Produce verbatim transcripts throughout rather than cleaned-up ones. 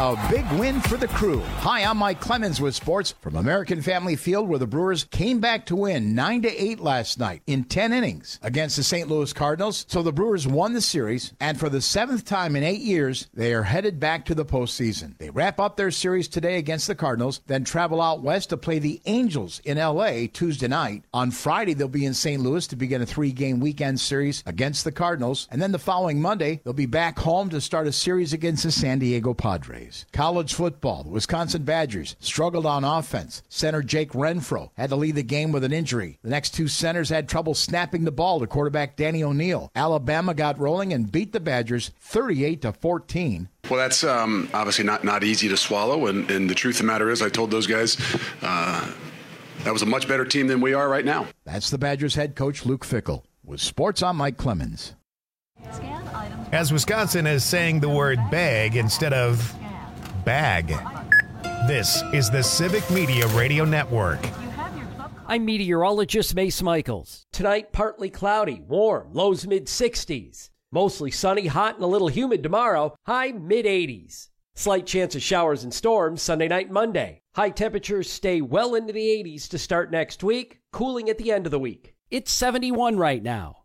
A big win for the Crew. Hi, I'm Mike Clemens with sports from American Family Field, where the Brewers came back to win nine to eight last night in ten innings against the Saint Louis Cardinals. So the Brewers won the series, and for the seventh time in eight years, they are headed back to the postseason. They wrap up their series today against the Cardinals, then travel out west to play the Angels in L A Tuesday night. On Friday, they'll be in Saint Louis to begin a three-game weekend series against the Cardinals, and then the following Monday, they'll be back home to start a series against the San Diego Padres. College football, the Wisconsin Badgers struggled on offense. Center Jake Renfro had to lead the game with an injury. The next two centers had trouble snapping the ball to quarterback Danny O'Neal. Alabama got rolling and beat the Badgers thirty-eight to fourteen. Well, that's um, obviously not, not easy to swallow, and, and the truth of the matter is I told those guys uh, that was a much better team than we are right now. That's the Badgers head coach Luke Fickell. With sports, I'm Mike Clemens. As Wisconsin is saying the word bag instead of bag. This is the Civic Media Radio Network. I'm meteorologist Mace Michaels. Tonight, partly cloudy, warm, lows mid sixties. Mostly sunny, hot, and a little humid tomorrow, high mid eighties. Slight chance of showers and storms Sunday night and Monday. High temperatures stay well into the eighties to start next week, cooling at the end of the week. It's seventy-one right now.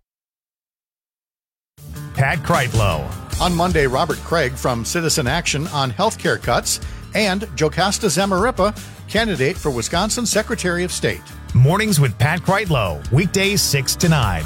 Pat Kreitlow. On Monday, Robert Craig from Citizen Action on healthcare cuts, and Jocasta Zamarripa, candidate for Wisconsin Secretary of State. Mornings with Pat Kreitlow, weekdays six to nine.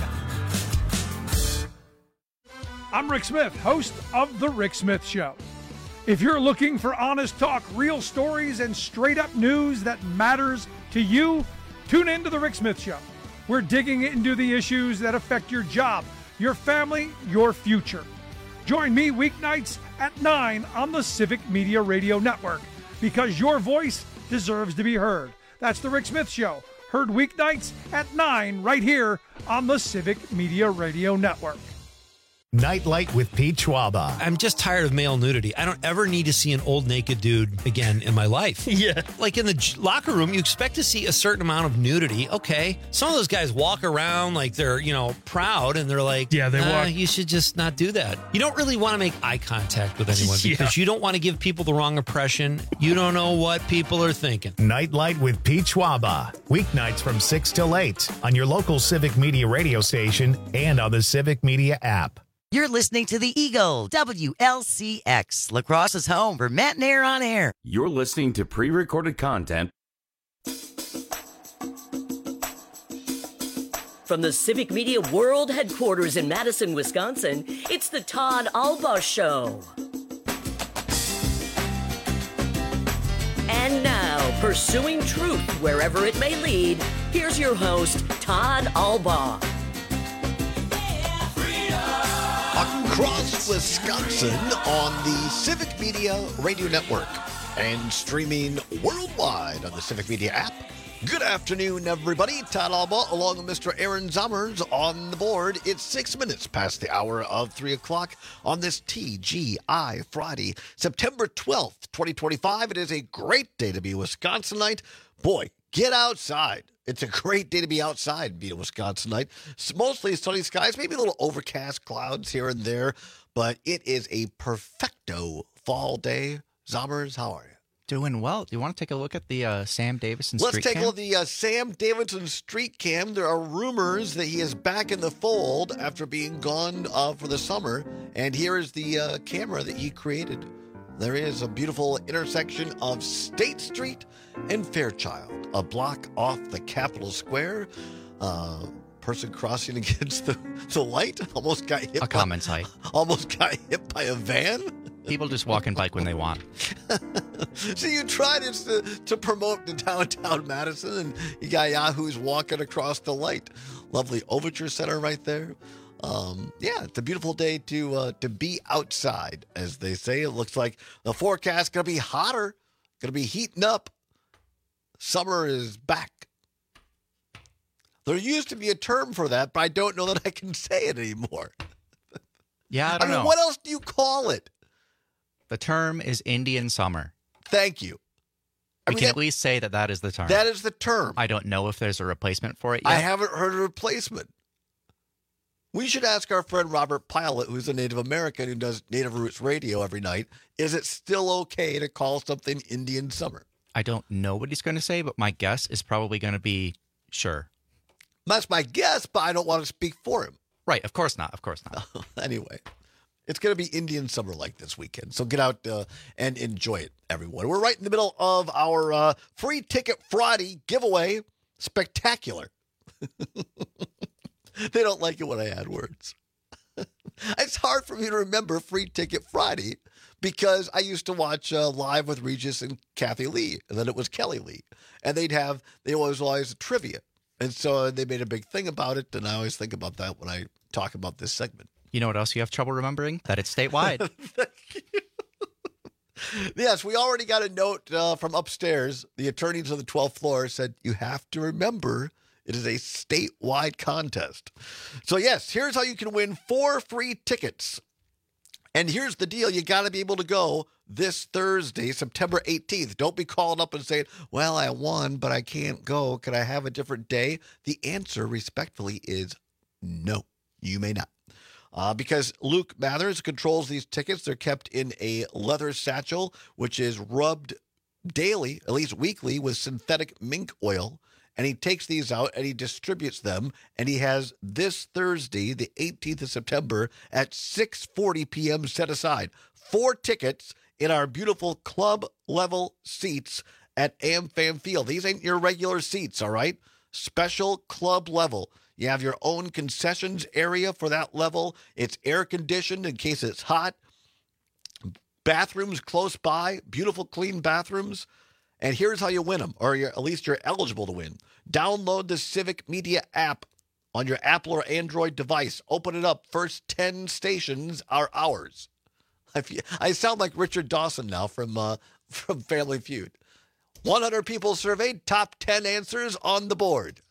I'm Rick Smith, host of The Rick Smith Show. If you're looking for honest talk, real stories, and straight-up news that matters to you, tune in to The Rick Smith Show. We're digging into the issues that affect your job, your family, your future. Join me weeknights at nine on the Civic Media Radio Network, because your voice deserves to be heard. That's The Rick Smith Show, heard weeknights at nine right here on the Civic Media Radio Network. Nightlight with Pete Schwaba. I'm just tired of male nudity. I don't ever need to see an old naked dude again in my life. Yeah. Like in the j- locker room, you expect to see a certain amount of nudity. Okay. Some of those guys walk around like they're, you know, proud, and they're like, yeah, they nah, walk. You should just not do that. You don't really want to make eye contact with anyone Yeah. because you don't want to give people the wrong impression. You don't know what people are thinking. Nightlight with Pete Schwaba. Weeknights from six till eight on your local Civic Media radio station and on the Civic Media app. You're listening to the Eagle, W L C X, La Crosse's home for Matt and Air on Air. You're listening to pre-recorded content. From the Civic Media World Headquarters in Madison, Wisconsin, it's the Todd Alba Show. And now, pursuing truth wherever it may lead, here's your host, Todd Alba. Across Wisconsin on the Civic Media Radio Network and streaming worldwide on the Civic Media app. Good afternoon, everybody. Todd Alba along with Mister Aaron Zommers on the board. It's six minutes past the hour of three o'clock on this T G I Friday, September twelfth, twenty twenty-five. It is a great day to be a Wisconsinite. Boy, get outside. It's a great day to be outside, being a Wisconsinite. It's mostly sunny skies, maybe a little overcast clouds here and there, but it is a perfecto fall day. Zommers, how are you? Doing well. Do you want to take a look at the uh, Sam Davidson Let's street take cam? a look at the uh, Sam Davidson street cam. There are rumors that he is back in the fold after being gone uh, for the summer, and here is the uh, camera that he created. There is a beautiful intersection of State Street and Fairchild, a block off the Capitol Square. Uh, person crossing against the, the light almost got hit. A common sight. Almost got hit by a van. People just walk and bike when they want. So you tried this to, to promote the downtown Madison, and you got yahoos walking across the light. Lovely Overture Center right there. Um, yeah, it's a beautiful day to uh, to be outside, as they say. It looks like the forecast going to be hotter, going to be heating up. Summer is back. There used to be a term for that, but I don't know that I can say it anymore. Yeah, I don't I mean, know. what else do you call it? The term is Indian summer. Thank you. I We mean, can that- at least say that that is the term. That is the term. I don't know if there's a replacement for it yet. I haven't heard a replacement. We should ask our friend Robert Pilot, who's a Native American who does Native Roots Radio every night, is it still okay to call something Indian summer? I don't know what he's going to say, but my guess is probably going to be sure. That's my guess, but I don't want to speak for him. Right. Of course not. Of course not. Anyway, it's going to be Indian summer like this weekend. So get out uh, and enjoy it, everyone. We're right in the middle of our uh, Free Ticket Friday giveaway. Spectacular. They don't like it when I add words. It's hard for me to remember Free Ticket Friday because I used to watch uh, Live with Regis and Kathy Lee, and then it was Kelly Lee. And they'd have, they was always a trivia. And so they made a big thing about it, and I always think about that when I talk about this segment. You know what else you have trouble remembering? That it's statewide. Yes, we already got a note uh, from upstairs. The attorneys on the twelfth floor said, you have to remember it is a statewide contest. So, yes, here's how you can win four free tickets. And here's the deal. You got to be able to go this Thursday, September eighteenth. Don't be calling up and saying, well, I won, but I can't go. Could I have a different day? The answer, respectfully, is no, you may not. Uh, because Luke Mathers controls these tickets. They're kept in a leather satchel, which is rubbed daily, at least weekly, with synthetic mink oil. And he takes these out and he distributes them. And he has this Thursday, the eighteenth of September, at six forty p.m. set aside. Four tickets in our beautiful club-level seats at AmFam Field. These ain't your regular seats, all right? Special club level. You have your own concessions area for that level. It's air-conditioned in case it's hot. Bathrooms close by. Beautiful, clean bathrooms. And here's how you win them, or you're, at least you're eligible to win. Download the Civic Media app on your Apple or Android device. Open it up. First ten stations are ours. I, feel, I sound like Richard Dawson now from uh, from Family Feud. one hundred people surveyed, top ten answers on the board.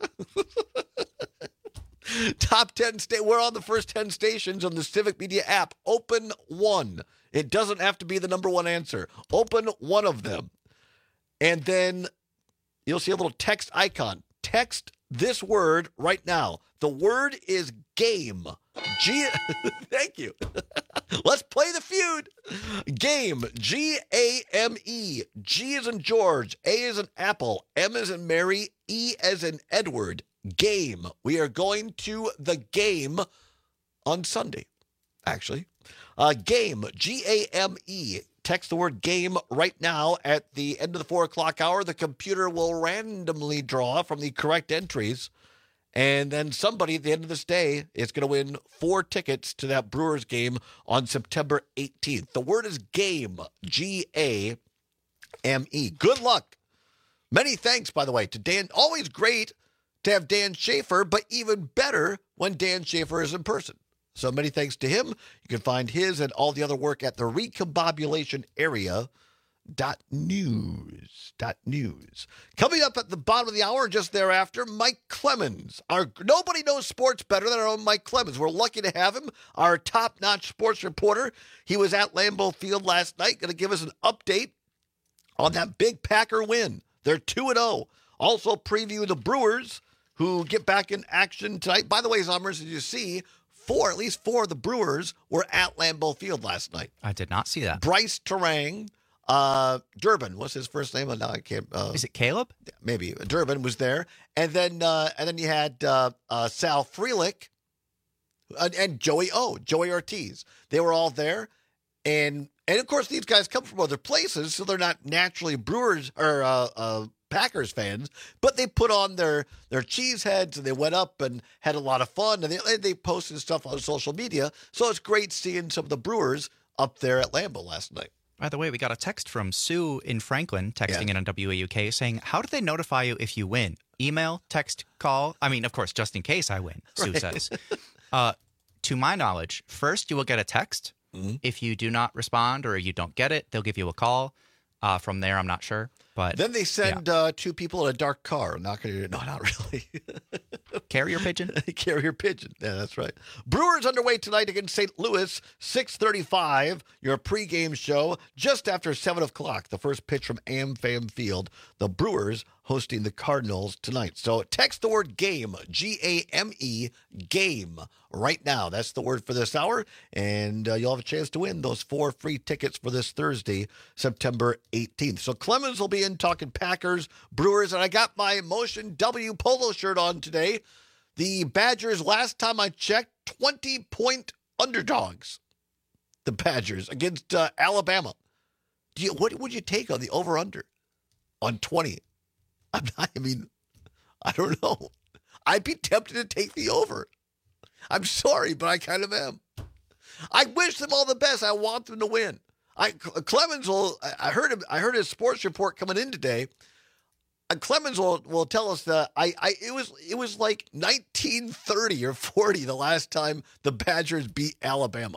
Top ten, sta- we're on the first ten stations on the Civic Media app. Open one. It doesn't have to be the number one answer. Open one of them. And then you'll see a little text icon. Text this word right now. The word is game. G. Thank you. Let's play the feud. Game. G A M E. G as in George. A as in Apple. M as in Mary. E as in Edward. Game. We are going to the game on Sunday, actually. Uh, game. G A M E. Text the word game right now. At the end of the four o'clock hour, the computer will randomly draw from the correct entries. And then somebody at the end of this day is going to win four tickets to that Brewers game on September eighteenth. The word is game. G A M E. Good luck. Many thanks, by the way, to Dan. Always great to have Dan Schaefer, but even better when Dan Schaefer is in person. So many thanks to him. You can find his and all the other work at the recombobulation area dot news. Dot news. Coming up at the bottom of the hour, just thereafter, Mike Clemens. Our nobody knows sports better than our own Mike Clemens. We're lucky to have him, our top-notch sports reporter. He was at Lambeau Field last night, going to give us an update on that big Packer win. They're two and oh. Also preview the Brewers, who get back in action tonight. By the way, Summers, as you see, four, at least four of the Brewers were at Lambeau Field last night. I did not see that. Bryce Terang, uh, Durbin, what's his first name? Now I can't. Uh, Is it Caleb? Maybe Durbin was there, and then uh, and then you had uh, uh, Sal Frelick and, and Joey O, Joey Ortiz. They were all there, and and of course these guys come from other places, so they're not naturally Brewers or uh, uh, Packers fans, but they put on their their cheese heads and they went up and had a lot of fun, and they they posted stuff on social media. So it's great seeing some of the Brewers up there at Lambeau last night. By the way, we got a text from Sue in Franklin, texting yeah. in on W A U K, saying, how do they notify you if you win? Email, text, call? I mean, of course, just in case I win, Sue right. says. Uh, to my knowledge, first you will get a text. Mm-hmm. If you do not respond or you don't get it, they'll give you a call. Uh, from there, I'm not sure. But then they send yeah. uh, two people in a dark car. Not gonna, no, not really. Carrier pigeon? Carrier pigeon. Yeah, that's right. Brewers underway tonight against Saint Louis, six thirty-five, your pregame show, just after seven o'clock. The first pitch from AmFam Field. The Brewers hosting the Cardinals tonight. So text the word game, G A M E, game, right now. That's the word for this hour, and uh, you'll have a chance to win those four free tickets for this Thursday, September eighteenth. So Clemens will be in talking Packers, Brewers, and I got my Motion W polo shirt on today. The Badgers, last time I checked, twenty-point underdogs. The Badgers against uh, Alabama. Do you, what would you take on the over-under on twenty? I'm not, I mean, I don't know. I'd be tempted to take the over. I'm sorry, but I kind of am. I wish them all the best. I want them to win. I Clemens will. I heard him. I heard his sports report coming in today. And Clemens will, will tell us that I, I it was it was like nineteen thirty or forty the last time the Badgers beat Alabama.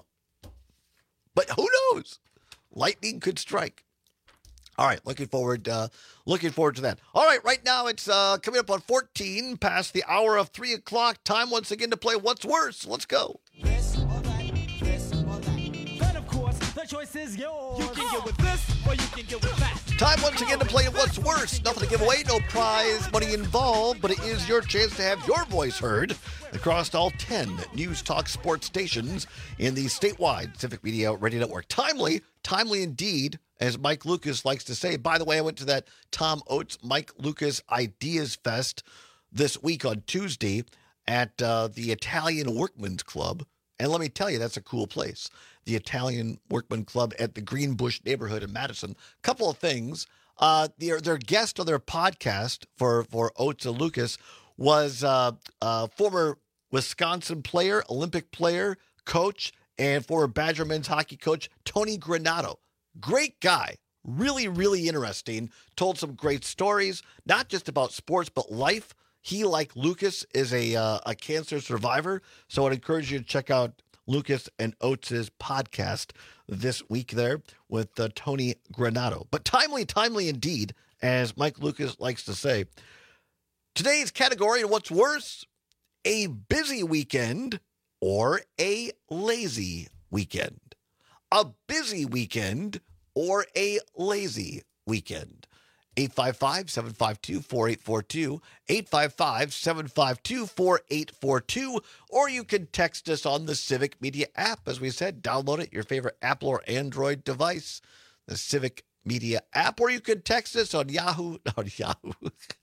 But who knows? Lightning could strike. All right, looking forward, uh, looking forward to that. All right, right now it's uh, coming up on fourteen past the hour of three o'clock. Time once again to play What's Worse. Let's go. This or that, this or that. But of course, the choice is yours. You can get with this or you can get with that. Time once again to play What's Worse. Nothing to give away, no prize money involved, but it is your chance to have your voice heard across all ten News Talk sports stations in the statewide Civic Media Radio Network. Timely, timely indeed, as Mike Lucas likes to say. By the way, I went to that Tom Oates Mike Lucas Ideas Fest this week on Tuesday at uh, the Italian Workmen's Club. And let me tell you, that's a cool place. The Italian Workman Club at the Greenbush neighborhood in Madison. Couple of things. Uh, their, their guest on their podcast for, for Oates and Lucas was uh, uh, former Wisconsin player, Olympic player, coach, and former Badger men's hockey coach, Tony Granato. Great guy. Really, really interesting. Told some great stories, not just about sports, but life. He, like Lucas, is a uh, a cancer survivor. So I'd encourage you to check out Lucas and Oates' podcast this week there with uh, Tony Granato. But timely, timely indeed, as Mike Lucas likes to say. Today's category, and what's worse, a busy weekend or a lazy weekend. A busy weekend or a lazy weekend. eight five five, seven five two, four eight four two, eight five five, seven five two, four eight four two, or you can text us on the Civic Media app. As we said, download it, your favorite Apple or Android device, the Civic Media app, or you can text us on Yahoo. On Yahoo.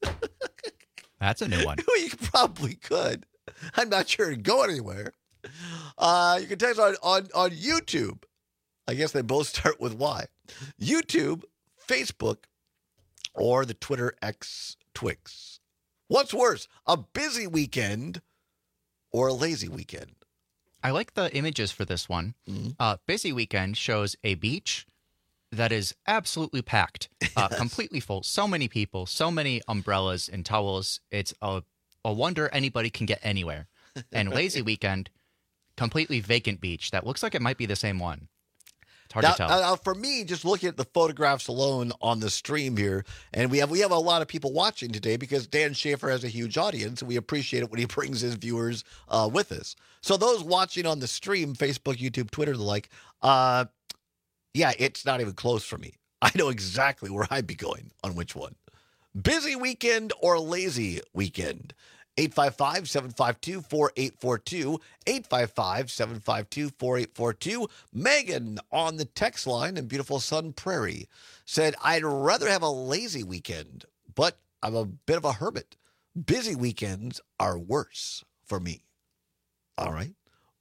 That's a new one. You probably could. I'm not sure it'd go anywhere. Uh, you can text on, on, on YouTube. I guess they both start with Y. YouTube, Facebook, or the Twitter X Twix. What's worse, a busy weekend or a lazy weekend? I like the images for this one. Mm-hmm. Uh, busy weekend shows a beach that is absolutely packed, uh, yes. completely full. So many people, so many umbrellas and towels. It's a, a wonder anybody can get anywhere. And lazy weekend, completely vacant beach that looks like it might be the same one. It's hard now, to tell. Now, for me, just looking at the photographs alone on the stream here, and we have we have a lot of people watching today because Dan Schaefer has a huge audience, and we appreciate it when he brings his viewers uh, with us. So those watching on the stream, Facebook, YouTube, Twitter, the like, uh, yeah, it's not even close for me. I know exactly where I'd be going on which one. Busy weekend or lazy weekend? eight five five, seven five two, four eight four two, eight five five, seven five two, four eight four two. Megan on the text line in beautiful Sun Prairie said, I'd rather have a lazy weekend, but I'm a bit of a hermit. Busy weekends are worse for me. All right.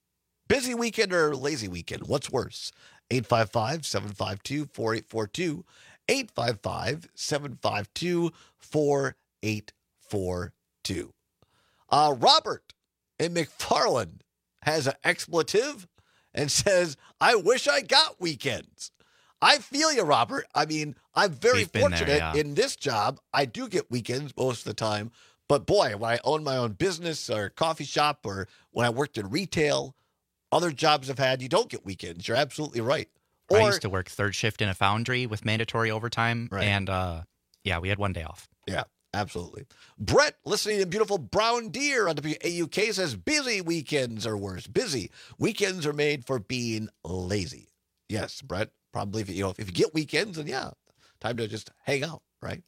Busy weekend or lazy weekend? What's worse? eight five five, seven five two, four eight four two, eight five five, seven five two, four eight four two. Uh, Robert in McFarland has an expletive and says, I wish I got weekends. I feel you, Robert. I mean, I'm very fortunate there, yeah. in this job. I do get weekends most of the time. But boy, when I own my own business or coffee shop or when I worked in retail, other jobs I've had, you don't get weekends. You're absolutely right. Or, I used to work third shift in a foundry with mandatory overtime. Right. And uh, yeah, we had one day off. Yeah. Absolutely. Brett, listening to beautiful Brown Deer on W A U K, says busy weekends are worse. Busy weekends are made for being lazy. Yes, Brett. Probably, if you know, if you get weekends, then yeah, time to just hang out, right?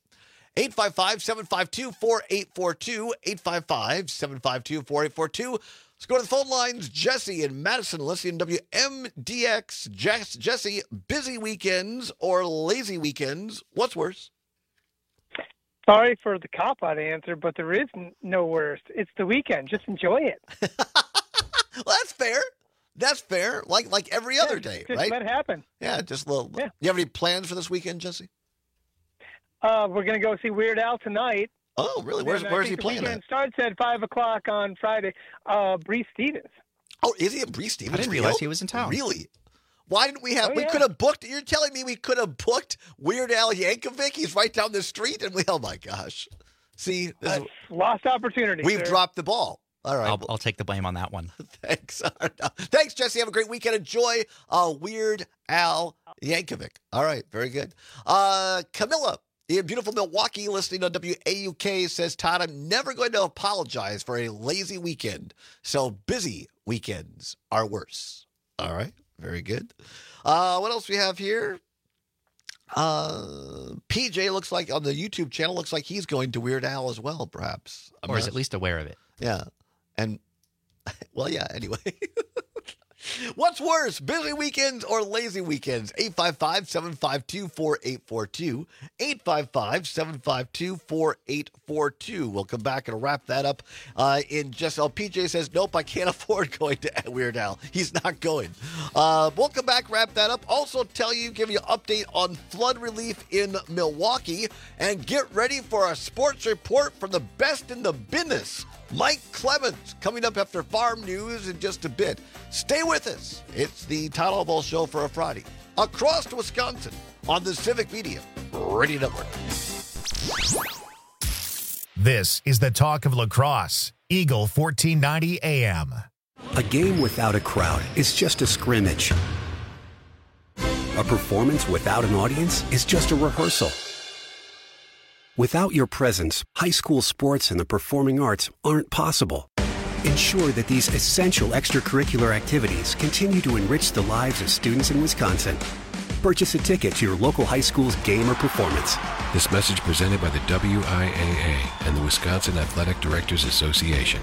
eight five five, seven five two, four eight four two, eight five five, seven five two, four eight four two. Let's go to the phone lines. Jesse in Madison, listening to W M D X. Jess, Jesse, busy weekends or lazy weekends? What's worse? Sorry for the cop-out answer, but there is n- no worse. It's the weekend. Just enjoy it. Well, that's fair. That's fair. Like like every Yeah, other day, just right? let it happen. Yeah, just a little. Yeah. You have any plans for this weekend, Jesse? Uh, we're going to go see Weird Al tonight. Oh, really? Where's And I Where's he think the playing weekend at? starts at five o'clock on Friday. Uh, Bree Stevens. Oh, is he at Bree Stevens? I didn't realize he was in town. Really? Why didn't we have? Oh, we yeah. could have booked. You're telling me we could have booked Weird Al Yankovic? He's right down the street, and we. Oh my gosh! See, this is, Uh, lost opportunity. we've sir. dropped the ball. All right. I'll, I'll take the blame on that one. Thanks. Thanks, Jesse. Have a great weekend. Enjoy uh, Weird Al Yankovic. All right. Very good. Uh, Camilla in beautiful Milwaukee, listening on W A U K, says, Todd, I'm never going to apologize for a lazy weekend. So busy weekends are worse. All right. Very good. Uh, what else we have here? Uh, P J looks like on the YouTube channel, looks like he's going to Weird Al as well, perhaps. I'm Or is not- at least aware of it. Yeah. And, well, yeah, anyway. What's worse, busy weekends or lazy weekends? eight five five, seven five two, four eight four two. eight five five, seven five two, four eight four two. We'll come back and wrap that up uh, in just, oh, P J says, nope, I can't afford going to Weird Al. He's not going. Uh, we'll come back, wrap that up. Also tell you, give you an update on flood relief in Milwaukee. And get ready for a sports report from the best in the business. Mike Clemens coming up after Farm News in just a bit. Stay with us. It's the Todd Albaugh Show for a Friday across Wisconsin on the Civic Media Radio Network. This is the talk of lacrosse. Eagle fourteen ninety A M. A game without a crowd is just a scrimmage. A performance without an audience is just a rehearsal. Without your presence, high school sports and the performing arts aren't possible. Ensure that these essential extracurricular activities continue to enrich the lives of students in Wisconsin. Purchase a ticket to your local high school's game or performance. This message presented by the W I A A and the Wisconsin Athletic Directors Association.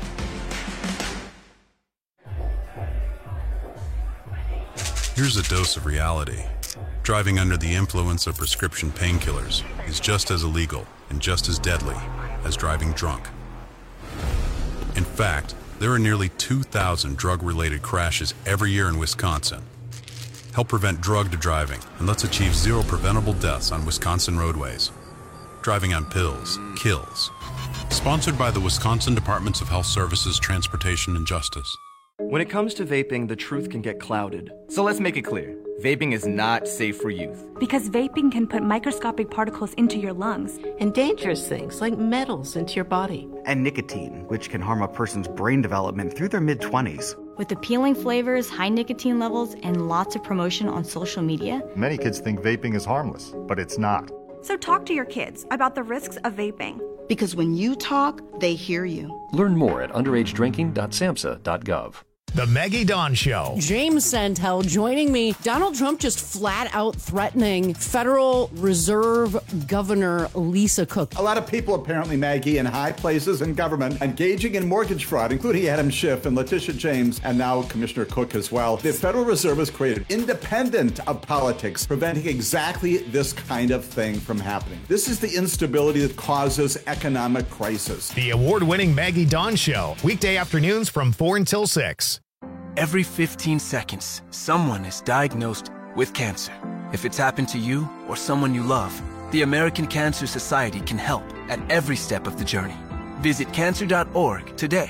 Here's a dose of reality. Driving under the influence of prescription painkillers is just as illegal and just as deadly as driving drunk. In fact, there are nearly two thousand drug-related crashes every year in Wisconsin. Help prevent drug driving and let's achieve zero preventable deaths on Wisconsin roadways. Driving on pills kills. Sponsored by the Wisconsin Departments of Health Services, Transportation, and Justice. When it comes to vaping, the truth can get clouded. So let's make it clear. Vaping is not safe for youth. Because vaping can put microscopic particles into your lungs. And dangerous things like metals into your body. And nicotine, which can harm a person's brain development through their mid-twenties. With appealing flavors, high nicotine levels, and lots of promotion on social media. Many kids think vaping is harmless, but it's not. So talk to your kids about the risks of vaping. Because when you talk, they hear you. Learn more at underage drinking dot samhsa dot gov. The Maggie Dawn Show. James Santel joining me. Donald Trump just flat out threatening Federal Reserve Governor Lisa Cook. A lot of people, apparently, Maggie, in high places in government, engaging in mortgage fraud, including Adam Schiff and Letitia James, and now Commissioner Cook as well. The Federal Reserve has created independent of politics, preventing exactly this kind of thing from happening. This is the instability that causes economic crisis. The award-winning Maggie Dawn Show. Weekday afternoons from four until six. Every fifteen seconds, someone is diagnosed with cancer. If it's happened to you or someone you love, the American Cancer Society can help at every step of the journey. Visit cancer dot org today.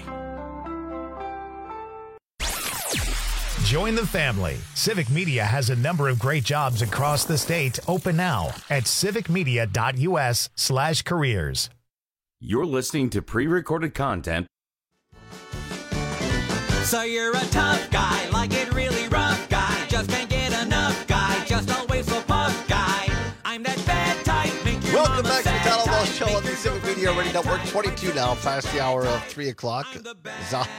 Join the family. Civic Media has a number of great jobs across the state open now at civic media dot u s slash careers. You're listening to pre-recorded content. So you're a tough guy, like it really rough guy. Just can't get enough guy, just always so puff guy. I'm that bad type, make your Welcome mama back to the sad Todd Albaugh type, Show make on the your Civic girlfriend Media Radio sad Network. type. twenty-two now, past the hour of three o'clock. Z-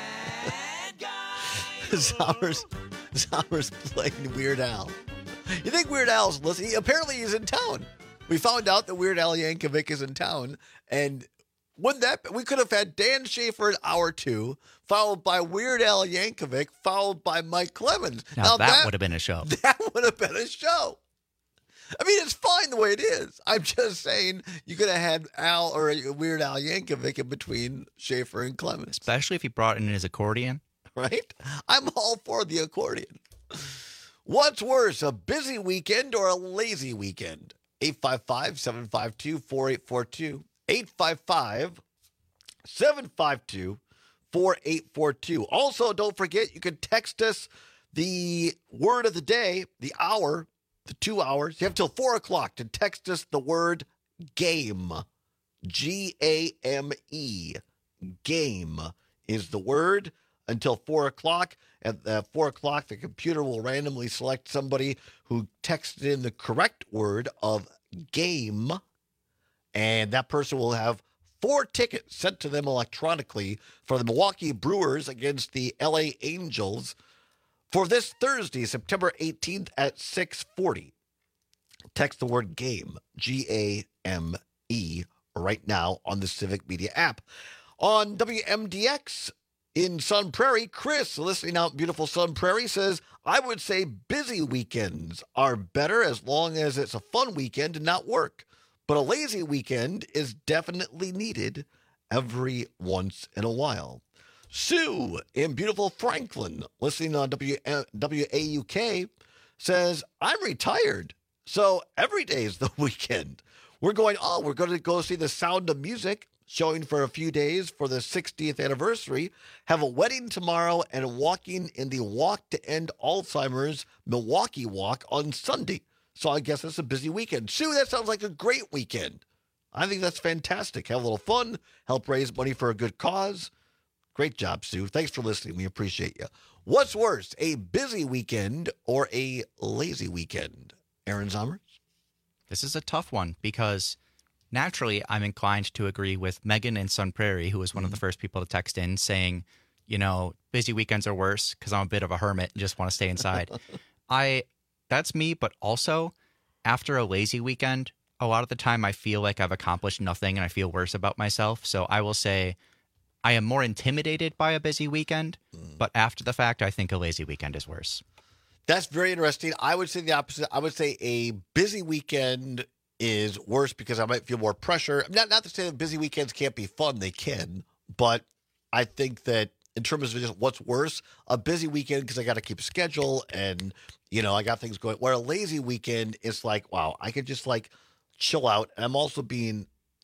Zommer's, Zommer's playing Weird Al. You think Weird Al's listening? Apparently he's in town. We found out that Weird Al Yankovic is in town, and wouldn't that we could have had Dan Schaefer at hour two, followed by Weird Al Yankovic, followed by Mike Clemens. Now, now that, that would have been a show. That would have been a show. I mean, it's fine the way it is. I'm just saying you could have had Al or Weird Al Yankovic in between Schaefer and Clemens. Especially if he brought in his accordion. Right? I'm all for the accordion. What's worse, a busy weekend or a lazy weekend? eight five five, seven five two, four eight four two. eight five five, seven five two, four eight four two. Also, don't forget, you can text us the word of the day, the hour, the two hours. You have till four o'clock to text us the word game. G A M E. Game is the word until four o'clock. At uh, four o'clock, the computer will randomly select somebody who texted in the correct word of game, and that person will have four tickets sent to them electronically for the Milwaukee Brewers against the L A Angels for this Thursday, September eighteenth at six forty. Text the word game, G A M E, right now on the Civic Media app. On W M D X in Sun Prairie, Chris, listening out in beautiful Sun Prairie, says, I would say busy weekends are better as long as it's a fun weekend and not work. But a lazy weekend is definitely needed every once in a while. Sue in beautiful Franklin, listening on W A U K, says, I'm retired, so every day is the weekend. We're going, oh, we're going to go see The Sound of Music, showing for a few days for the sixtieth anniversary, have a wedding tomorrow, and walking in the Walk to End Alzheimer's Milwaukee Walk on Sunday. So I guess it's a busy weekend. Sue, that sounds like a great weekend. I think that's fantastic. Have a little fun, help raise money for a good cause. Great job, Sue. Thanks for listening. We appreciate you. What's worse, a busy weekend or a lazy weekend? Aaron Zommers? This is a tough one because naturally, I'm inclined to agree with Megan in Sun Prairie, who was one mm-hmm. of the first people to text in saying, you know, busy weekends are worse because I'm a bit of a hermit and just want to stay inside. I, that's me, but also after a lazy weekend, a lot of the time I feel like I've accomplished nothing and I feel worse about myself. So I will say I am more intimidated by a busy weekend, mm. but after the fact, I think a lazy weekend is worse. That's very interesting. I would say the opposite. I would say a busy weekend is worse because I might feel more pressure. Not not to say that busy weekends can't be fun. They can. But I think that in terms of just what's worse, a busy weekend because I got to keep a schedule and, you know, I got things going. Where a lazy weekend is like, wow, I could just like chill out. And I'm also being,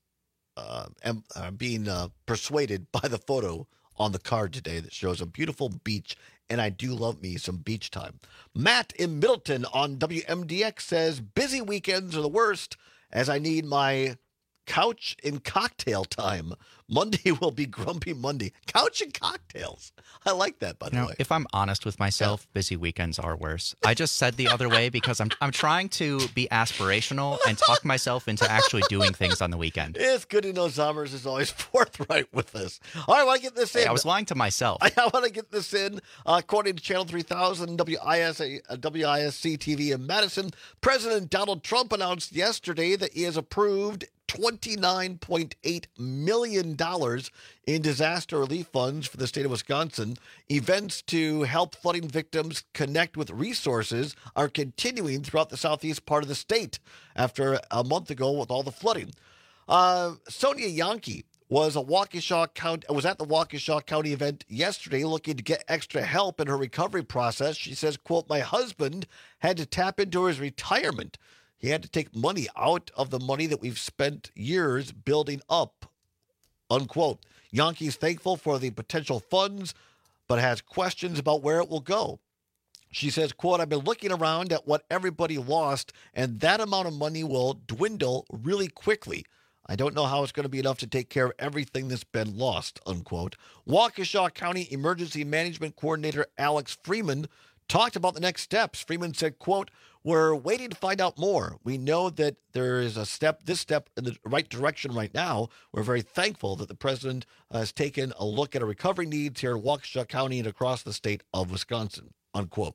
uh, am, uh, being uh, persuaded by the photo on the card today that shows a beautiful beach. And I do love me some beach time. Matt in Middleton on W M D X says, busy weekends are the worst as I need my couch and cocktail time. Monday will be grumpy Monday. Couch and cocktails. I like that, by the you know, way. If I'm honest with myself, yeah. busy weekends are worse. I just said the other way because I'm I'm trying to be aspirational and talk myself into actually doing things on the weekend. It's good to know Zommers is always forthright with us. All right, I want to get this in. Hey, I was lying to myself. I, I want to get this in. Uh, according to Channel three thousand, W I S A, uh, W I S C T V in Madison, President Donald Trump announced yesterday that he has approved twenty-nine point eight million dollars in disaster relief funds for the state of Wisconsin. Events to help flooding victims connect with resources are continuing throughout the southeast part of the state after a month ago with all the flooding. Uh, Sonia Yankee was a Waukesha County, was at the Waukesha County event yesterday looking to get extra help in her recovery process. She says, quote, my husband had to tap into his retirement. He had to take money out of the money that we've spent years building up, unquote. Yankee's thankful for the potential funds, but has questions about where it will go. She says, quote, I've been looking around at what everybody lost, and that amount of money will dwindle really quickly. I don't know how it's going to be enough to take care of everything that's been lost, unquote. Waukesha County Emergency Management Coordinator Alex Freeman talked about the next steps. Freeman said, quote, we're waiting to find out more. We know that there is a step, this step in the right direction right now. We're very thankful that the president has taken a look at our recovery needs here in Waukesha County and across the state of Wisconsin, unquote.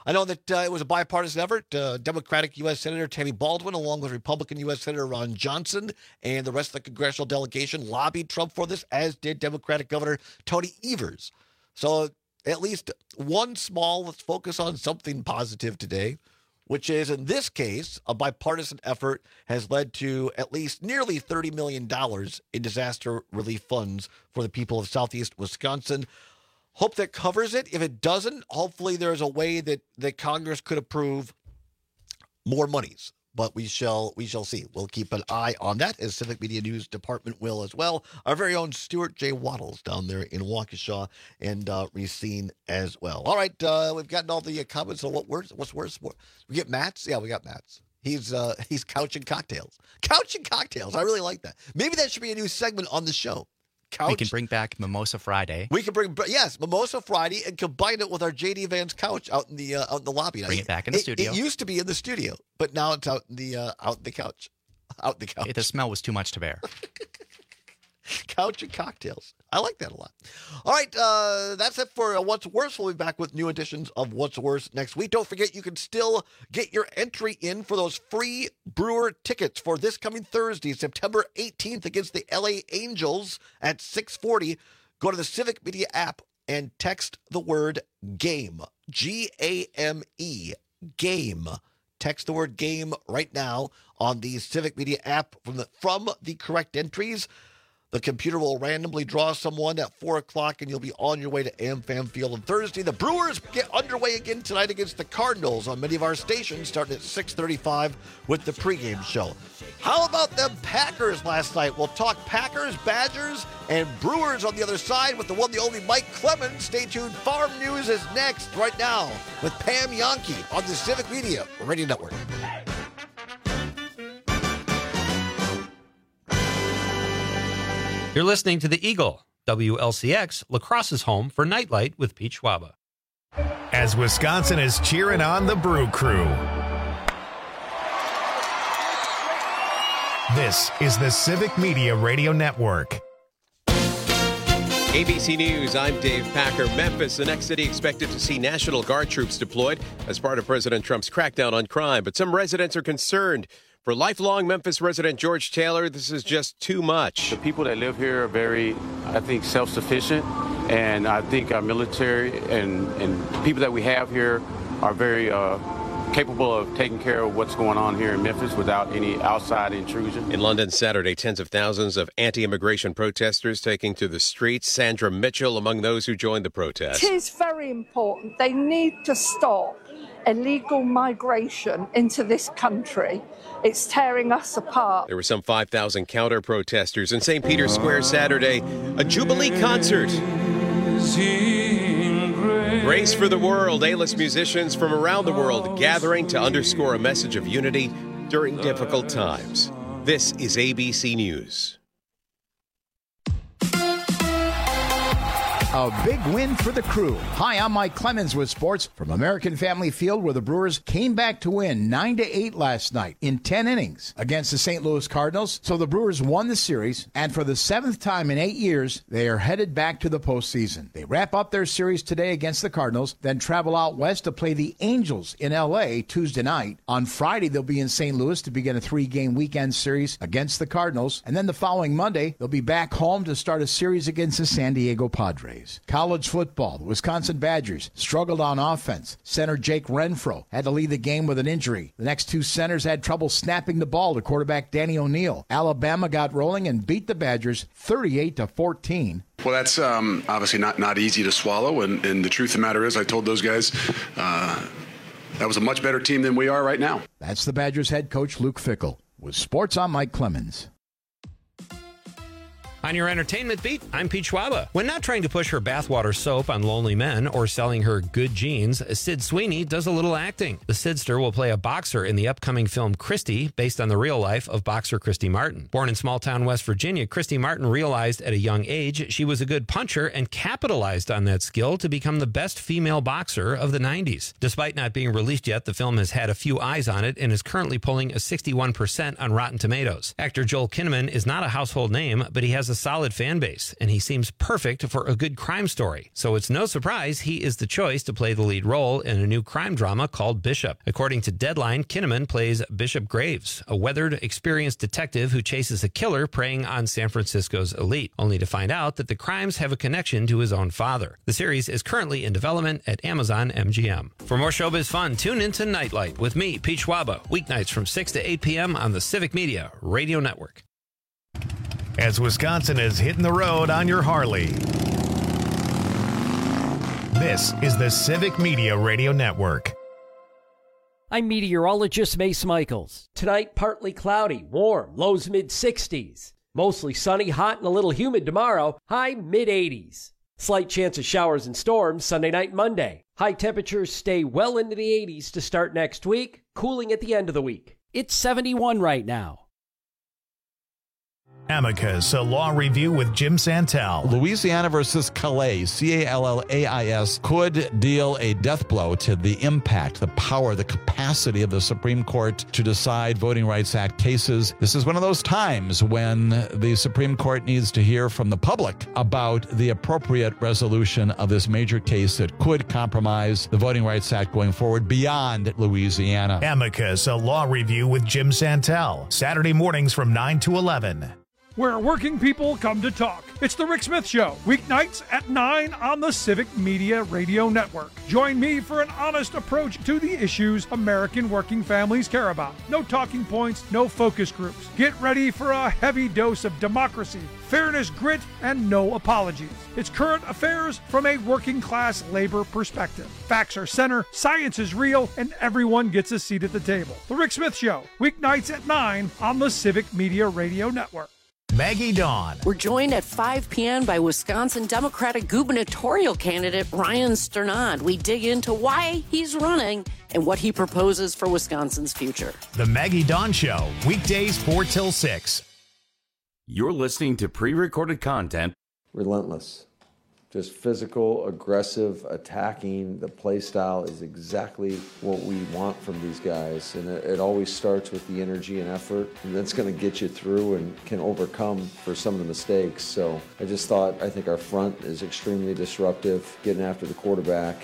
I know that uh, it was a bipartisan effort. Uh, Democratic U S Senator Tammy Baldwin, along with Republican U S Senator Ron Johnson and the rest of the congressional delegation, lobbied Trump for this, as did Democratic Governor Tony Evers. So at least one small, let's focus on something positive today, which is, in this case, a bipartisan effort has led to at least nearly thirty million dollars in disaster relief funds for the people of Southeast Wisconsin. Hope that covers it. If it doesn't, hopefully there's a way that, that Congress could approve more monies. But we shall we shall see. We'll keep an eye on that, as Civic Media News Department will as well. Our very own Stuart J. Waddles down there in Waukesha and uh, Racine as well. All right, uh, we've gotten all the uh, comments on what worse, what's worse. We get Matt's? Yeah, we got Matt's. He's uh, he's couching cocktails. Couching cocktails. I really like that. Maybe that should be a new segment on the show. Couch. We can bring back Mimosa Friday. We can bring, yes, Mimosa Friday, and combine it with our J D Vance couch out in the uh, out in the lobby. Bring it back in the it, studio. It used to be in the studio, but now it's out in the uh, out in the couch, out in the couch. The smell was too much to bear. Couch and cocktails. I like that a lot. All right, uh, that's it for uh, What's Worse. We'll be back with new editions of What's Worse next week. Don't forget, you can still get your entry in for those free Brewer tickets for this coming Thursday, September eighteenth, against the L A Angels at six forty. Go to the Civic Media app and text the word GAME, G A M E, GAME. Text the word GAME right now on the Civic Media app from the from the correct entries. The computer will randomly draw someone at four o'clock, and you'll be on your way to AmFam Field on Thursday. The Brewers get underway again tonight against the Cardinals on many of our stations, starting at six thirty-five with the pregame show. How about them Packers last night? We'll talk Packers, Badgers, and Brewers on the other side with the one, the only Mike Clemens. Stay tuned. Farm News is next right now with Pam Yankee on the Civic Media Radio Network. You're listening to The Eagle, W L C X, La Crosse's home for Nightlight with Pete Schwaba. As Wisconsin is cheering on the Brew Crew. This is the Civic Media Radio Network. A B C News, I'm Dave Packer. Memphis, the next city expected to see National Guard troops deployed as part of President Trump's crackdown on crime. But some residents are concerned. For lifelong Memphis resident George Taylor, this is just too much. The people that live here are very, I think, self-sufficient. And I think our military and, and people that we have here are very uh, capable of taking care of what's going on here in Memphis without any outside intrusion. In London Saturday, tens of thousands of anti-immigration protesters taking to the streets. Sandra Mitchell among those who joined the protest. It is very important. They need to stop illegal migration into this country. It's tearing us apart. There were some five thousand counter-protesters in Saint Peter's Square Saturday, a Jubilee concert. Grace for the World, A-list musicians from around the world gathering to underscore a message of unity during difficult times. This is A B C News. A big win for the Crew. Hi, I'm Mike Clemens with sports from American Family Field, where the Brewers came back to win nine to eight last night in ten innings against the Saint Louis Cardinals. So the Brewers won the series, and for the seventh time in eight years, they are headed back to the postseason. They wrap up their series today against the Cardinals, then travel out west to play the Angels in L A Tuesday night. On Friday, they'll be in Saint Louis to begin a three-game weekend series against the Cardinals, and then the following Monday, they'll be back home to start a series against the San Diego Padres. College football, the Wisconsin Badgers struggled on offense. Center Jake Renfro had to leave the game with an injury. The next two centers had trouble snapping the ball to quarterback Danny O'Neal. Alabama got rolling and beat the Badgers thirty-eight to fourteen. Well, that's um, obviously not, not easy to swallow, and, and the truth of the matter is I told those guys uh, that was a much better team than we are right now. That's the Badgers head coach Luke Fickell. With sports, I'm Mike Clemens. On your entertainment beat, I'm Pete Schwaba. When not trying to push her bathwater soap on lonely men or selling her good jeans, Sid Sweeney does a little acting. The Sidster will play a boxer in the upcoming film Christy, based on the real life of boxer Christy Martin. Born in small-town West Virginia, Christy Martin realized at a young age she was a good puncher and capitalized on that skill to become the best female boxer of the nineties. Despite not being released yet, the film has had a few eyes on it and is currently pulling a sixty-one percent on Rotten Tomatoes. Actor Joel Kinnaman is not a household name, but he has a solid fan base, and he seems perfect for a good crime story. So it's no surprise he is the choice to play the lead role in a new crime drama called Bishop. According to Deadline, Kinnaman plays Bishop Graves, a weathered, experienced detective who chases a killer preying on San Francisco's elite, only to find out that the crimes have a connection to his own father. The series is currently in development at Amazon M G M. For more showbiz fun, tune into Nightlight with me, Pete Schwaba, weeknights from six to eight p.m. on the Civic Media Radio Network. As Wisconsin is hitting the road on your Harley, this is the Civic Media Radio Network. I'm meteorologist Mace Michaels. Tonight, partly cloudy, warm, lows mid sixties. Mostly sunny, hot, and a little humid tomorrow, high mid eighties. Slight chance of showers and storms Sunday night and Monday. High temperatures stay well into the eighties to start next week, cooling at the end of the week. It's seventy-one right now. Amicus, a law review with Jim Santel. Louisiana versus Calais, C A L L A I S, could deal a death blow to the impact, the power, the capacity of the Supreme Court to decide Voting Rights Act cases. This is one of those times when the Supreme Court needs to hear from the public about the appropriate resolution of this major case that could compromise the Voting Rights Act going forward beyond Louisiana. Amicus, a law review with Jim Santel. Saturday mornings from nine to eleven. Where working people come to talk. It's the Rick Smith Show, weeknights at nine on the Civic Media Radio Network. Join me for an honest approach to the issues American working families care about. No talking points, no focus groups. Get ready for a heavy dose of democracy, fairness, grit, and no apologies. It's current affairs from a working class labor perspective. Facts are center, science is real, and everyone gets a seat at the table. The Rick Smith Show, weeknights at nine on the Civic Media Radio Network. Maggie Dawn. We're joined at five p.m. by Wisconsin Democratic gubernatorial candidate Ryan Sternad. We dig into why he's running and what he proposes for Wisconsin's future. The Maggie Dawn Show, weekdays four till six. You're listening to pre-recorded content. Relentless. Just physical, aggressive, attacking. The play style is exactly what we want from these guys. And it, it always starts with the energy and effort. And that's going to get you through and can overcome for some of the mistakes. So I just thought, I think our front is extremely disruptive, getting after the quarterback.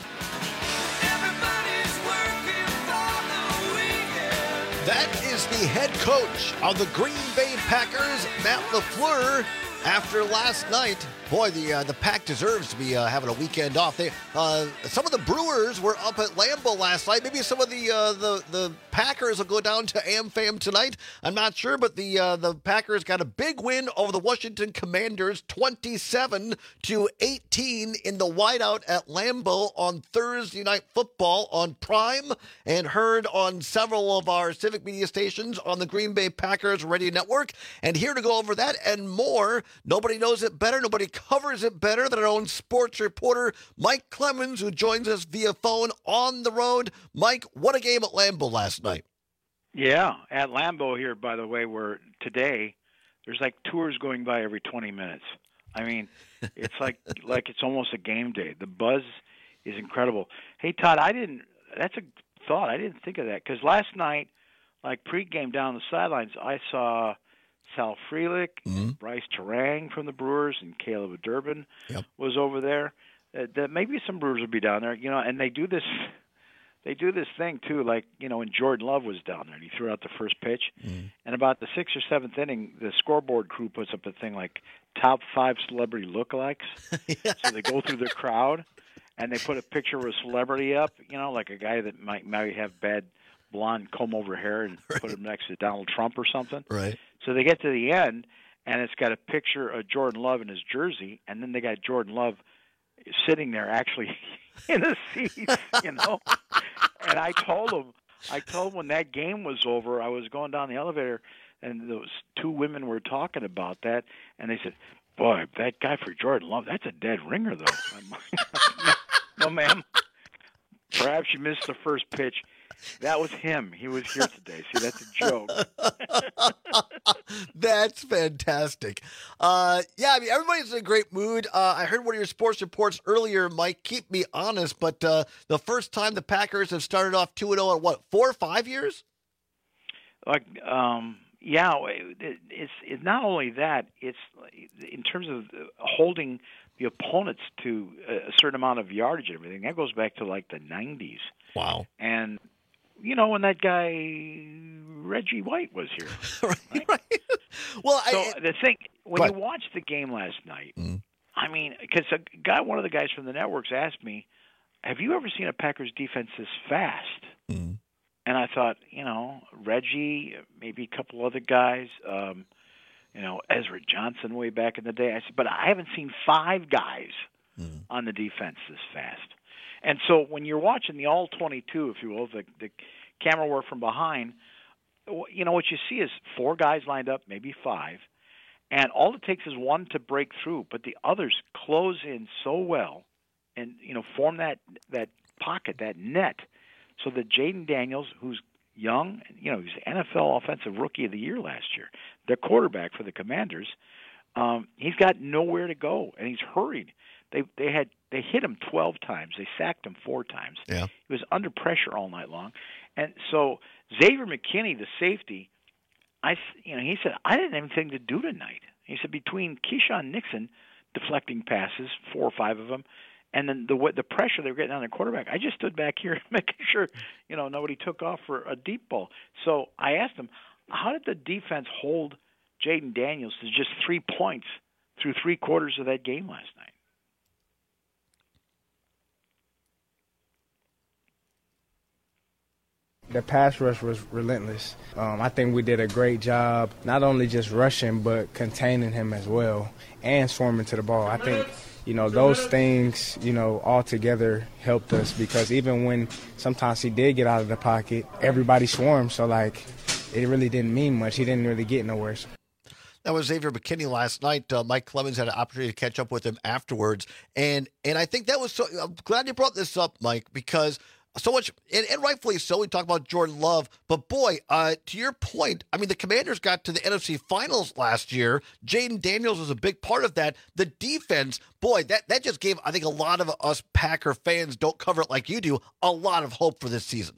That is the head coach of the Green Bay Packers, Matt LaFleur, after last night. Boy, the uh, the Pack deserves to be uh, having a weekend off. They, uh, some of the Brewers were up at Lambeau last night. Maybe some of the uh, the the Packers will go down to AmFam tonight. I'm not sure, but the uh, the Packers got a big win over the Washington Commanders, twenty-seven to eighteen in the whiteout at Lambeau on Thursday Night Football on Prime, and heard on several of our Civic Media stations on the Green Bay Packers Radio Network. And here to go over that and more, nobody knows it better, nobody covers it better than our own sports reporter, Mike Clemens, who joins us via phone on the road. Mike, what a game at Lambeau last night. Yeah, at Lambeau here, by the way, where today there's like tours going by every twenty minutes. I mean, it's like like it's almost a game day. The buzz is incredible. Hey, Todd, I didn't – that's a thought. I didn't think of that because last night, like pregame down the sidelines, I saw – Sal Frelick, mm-hmm. Bryce Terang from the Brewers, and Caleb Durbin yep. was over there. Uh, that maybe some Brewers would be down there, you know. And they do this, they do this thing too. Like you know, when Jordan Love was down there, and he threw out the first pitch, mm-hmm. and about the sixth or seventh inning, the scoreboard crew puts up a thing like top five celebrity lookalikes. yeah. So they go through the crowd, and they put a picture of a celebrity up, you know, like a guy that might might have bad blonde comb-over hair, and right. put him next to Donald Trump or something. Right. So they get to the end, and it's got a picture of Jordan Love in his jersey, and then they got Jordan Love sitting there actually in the seats, you know. And I told him, I told him when that game was over, I was going down the elevator, and those two women were talking about that, and they said, boy, that guy for Jordan Love, that's a dead ringer, though. no, no, ma'am. Perhaps you missed the first pitch. That was him. He was here today. See, that's a joke. That's fantastic. Uh, yeah, I mean, everybody's in a great mood. Uh, I heard one of your sports reports earlier, Mike. Keep me honest, but uh, the first time the Packers have started off two and oh in what, four or five years? Like, um, Yeah, it, it's it's not only that. It's in terms of holding the opponents to a certain amount of yardage and everything. That goes back to like the nineties. Wow. And you know when that guy Reggie White was here. right, right. Well, so I, the thing when Go you ahead. watched the game last night, Mm. I mean, because a guy, one of the guys from the networks asked me, "Have you ever seen a Packers defense this fast?" Mm. And I thought, you know, Reggie, maybe a couple other guys, um, you know, Ezra Johnson way back in the day. I said, but I haven't seen five guys mm. on the defense this fast. And so when you're watching the all twenty-two, if you will, the, the camera work from behind, you know, what you see is four guys lined up, maybe five, and all it takes is one to break through, but the others close in so well and, you know, form that, that pocket, that net, so that Jaden Daniels, who's young, you know, he's N F L Offensive Rookie of the Year last year, their quarterback for the Commanders, um, he's got nowhere to go, and he's hurried. They they had they hit him twelve times. They sacked him four times. Yeah. He was under pressure all night long, and so Xavier McKinney, the safety, I you know he said I didn't have anything to do tonight. He said between Keyshawn Nixon deflecting passes, four or five of them, and then the the pressure they were getting on their quarterback, I just stood back here making sure, you know, nobody took off for a deep ball. So I asked him, how did the defense hold Jaden Daniels to just three points through three quarters of that game last night? The pass rush was relentless. Um, I think we did a great job, not only just rushing, but containing him as well and swarming to the ball. I think, you know, those things, you know, all together helped us because even when sometimes he did get out of the pocket, everybody swarmed. So, like, it really didn't mean much. He didn't really get nowhere. That was Xavier McKinney last night. Uh, Mike Clemens had an opportunity to catch up with him afterwards. And and I think that was so – I'm glad you brought this up, Mike, because – so much, and, and rightfully so, we talk about Jordan Love. But, boy, uh, to your point, I mean, the Commanders got to the N F C Finals last year. Jaden Daniels was a big part of that. The defense, boy, that, that just gave, I think, a lot of us Packer fans, don't cover it like you do, a lot of hope for this season.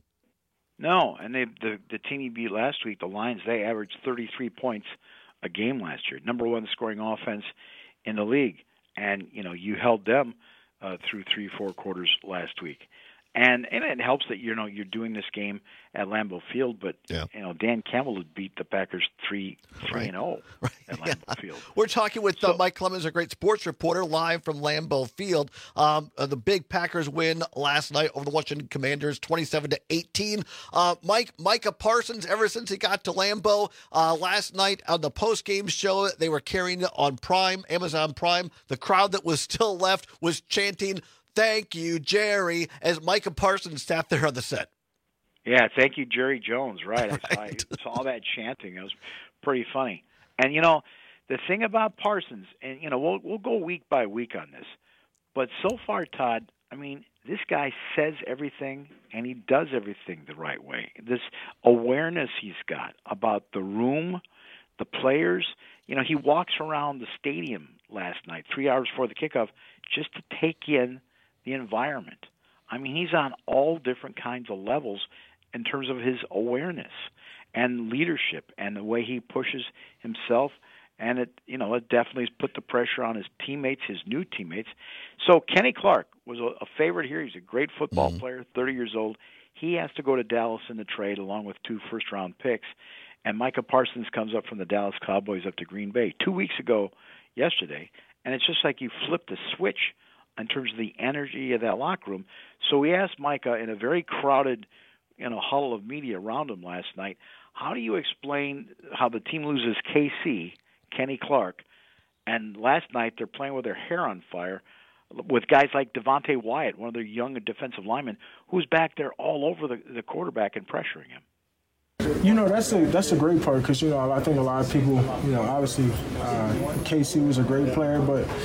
No, and they, the, the team you beat last week, the Lions, they averaged thirty-three points a game last year. Number one scoring offense in the league. And, you know, you held them uh, through three, four quarters last week. And and it helps that you know you're doing this game at Lambeau Field, but yeah. you know Dan Campbell had beat the Packers three three and zero at Lambeau yeah. Field. We're talking with uh, Mike Clemens, a great sports reporter, live from Lambeau Field. Um, uh, the big Packers win last night over the Washington Commanders, twenty-seven to eighteen. Uh, Mike Micah Parsons, ever since he got to Lambeau uh, last night on the post game show, they were carrying it on Prime, Amazon Prime. The crowd that was still left was chanting, "Thank you, Jerry," as Micah Parsons sat there on the set. Yeah, thank you, Jerry Jones. Right, right. I saw, saw that chanting. It was pretty funny. And you know, the thing about Parsons, and you know, we'll we'll go week by week on this, but so far, Todd, I mean, this guy says everything and he does everything the right way. This awareness he's got about the room, the players. You know, he walks around the stadium last night, three hours before the kickoff, just to take in the environment. I mean, he's on all different kinds of levels in terms of his awareness and leadership and the way he pushes himself. And it, you know, it definitely has put the pressure on his teammates, his new teammates. So Kenny Clark was a, a favorite here. He's a great football mm-hmm. player, thirty years old. He has to go to Dallas in the trade along with two first-round picks. And Micah Parsons comes up from the Dallas Cowboys up to Green Bay two weeks ago yesterday. And it's just like you flipped a switch in terms of the energy of that locker room. So we asked Micah in a very crowded, you know, huddle of media around him last night, how do you explain how the team loses K C, Kenny Clark, and last night they're playing with their hair on fire with guys like Devontae Wyatt, one of their young defensive linemen, who's back there all over the, the quarterback and pressuring him. You know, that's a that's a great part because, you know, I think a lot of people, you know, obviously uh, K C was a great player, but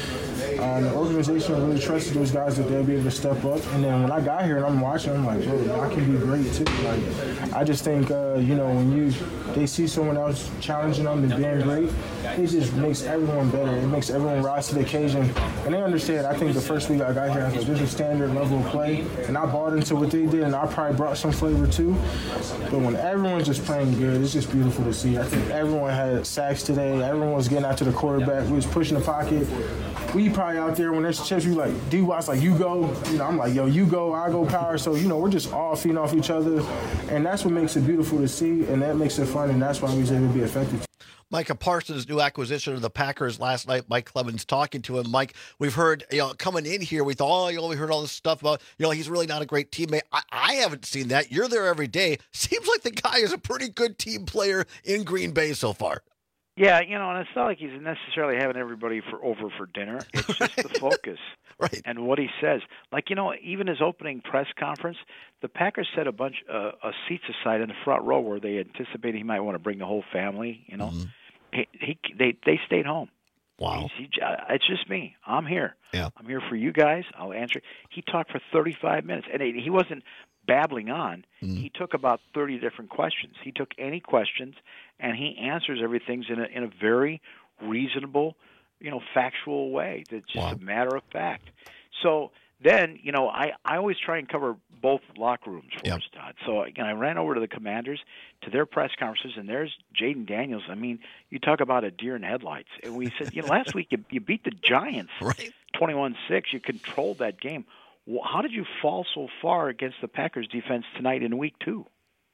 Um, the organization really trusted those guys that they'll be able to step up. And then when I got here and I'm watching, I'm like, bro, I can be great too. Like, I just think, uh, you know, when you they see someone else challenging them and being great, it just makes everyone better. It makes everyone rise to the occasion. And they understand. I think the first week I got here, I was like, this is standard level of play. And I bought into what they did, and I probably brought some flavor too. But when everyone's just playing good, it's just beautiful to see. I think everyone had sacks today. Everyone was getting out to the quarterback. We was pushing the pocket. We probably out there when there's chips, we like, D-Watts like, you go. You know, I'm like, yo, you go, I go power. So, you know, we're just all feeding off each other. And that's what makes it beautiful to see, and that makes it fun, and that's why we was able to be effective. Micah Parsons' new acquisition of the Packers last night. Mike Clemens talking to him. Mike, we've heard, you know, coming in here, we thought, oh, you know, we heard all this stuff about, you know, he's really not a great teammate. I, I haven't seen that. You're there every day. Seems like the guy is a pretty good team player in Green Bay so far. Yeah, you know, and it's not like he's necessarily having everybody for over for dinner. It's just the focus right. and what he says. Like, you know, even his opening press conference, the Packers set a bunch uh, of seats aside in the front row where they anticipated he might want to bring the whole family, you know. Mm-hmm. He, he they they stayed home. Wow. He, he, it's just me. I'm here. Yeah. I'm here for you guys. I'll answer. He talked for thirty-five minutes, and he wasn't babbling on. Mm. He took about thirty different questions. He took any questions, and he answers everything in a in a very reasonable, you know, factual way. That's just wow. a matter of fact. So then, you know, I, I always try and cover both locker rooms for yep. us, Todd. So, again, I ran over to the Commanders, to their press conferences, and there's Jaden Daniels. I mean, you talk about a deer in headlights. And we said, you know, last week you, you beat the Giants right. twenty-one six. You controlled that game. Well, how did you fall so far against the Packers defense tonight in week two?